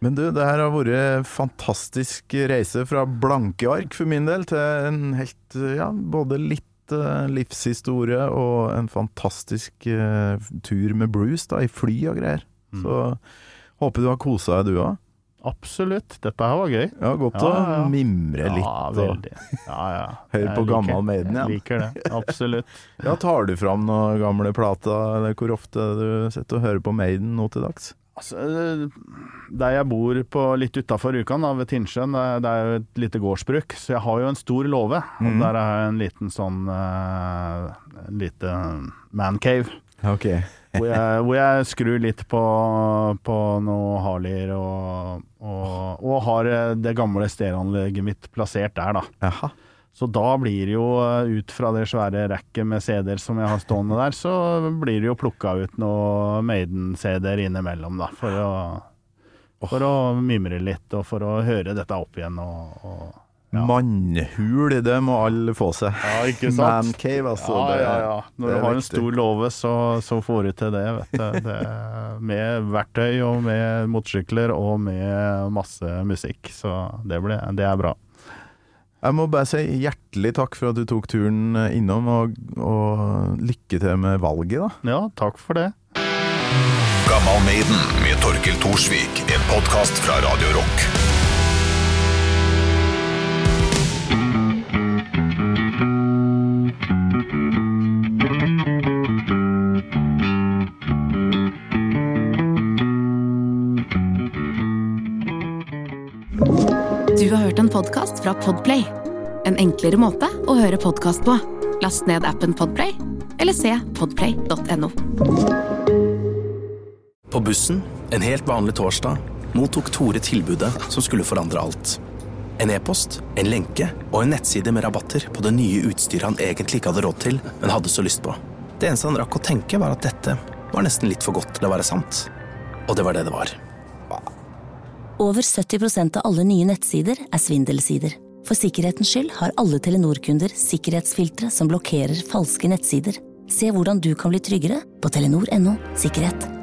Men du, det her har vært en fantastisk reise fra blanke ark for min del til en helt, ja, både litt uh, livshistorie og en fantastisk uh, tur med Bruce da, i fly og greier. Mm. Så håper du har koset deg du også. Absolutt, dette her var gøy. Ja, godt ja, ja. å mimre litt. Ja, veldig. Ja, ja. Hør på gammel Maiden, ja. Jeg liker det, absolutt. Ja, tar du fram noen gamle plater, eller hvor ofte du sitter og hører på Maiden nå til dags? Altså, der jeg bor på litt utenfor Rjukan, ved Tinnsjøen, det er jo et lite gårdsbruk, så jeg har jo en stor låve, mm. og der er jeg en liten sånn, uh, en lite man cave. Ok. hvor, jeg, hvor jeg skrur litt på, på noe Harleyer og, og, og har det gamle stereoanlegget mitt plassert der da. Jaha. Så da blir det jo, ut fra det svære rekket med C D-er som jeg har stående der, så blir det jo plukket ut noe Maiden-C D-er innimellom da, for å, for å mimre litt, og for å høre dette opp igjen. Og, og, ja. Mannhul, det må alle få seg. Ja, ikke sant? Man cave, altså. Ja, ja, ja. Når du har en viktig. stor låve, så, så får du til det, vet du. Det, med verktøy, og med motorsykler, og med masse musikk, så det, ble, det er bra. Jeg må bare si hjertelig takk for at du tok turen innom, og, og lykke til med valget da. Ja, takk for det. Gammal Maiden med Torkel Torsvik, en podcast fra Radio Rock. Du har hørt en podcast fra Podplay. En enklere måte å høre podcast på. Last ned appen Podplay, eller se podplay punktum no. På bussen, en helt vanlig torsdag, mottok Tore tilbudet som skulle forandre alt. En e-post, en lenke og en nettside med rabatter på det nye utstyret han egentlig ikke hadde råd til, men hadde så lyst på. Det eneste han rakk å tenke var at dette var nesten litt for godt til å være sant. Og det var det det var. Over sytti prosent av alle nye nettsider er svindelsider. For sikkerhetens skyld har alle Telenor-kunder sikkerhetsfiltre som blokkerer falske nettsider. Se hvordan du kan bli tryggere på telenor punktum no sikkerhet.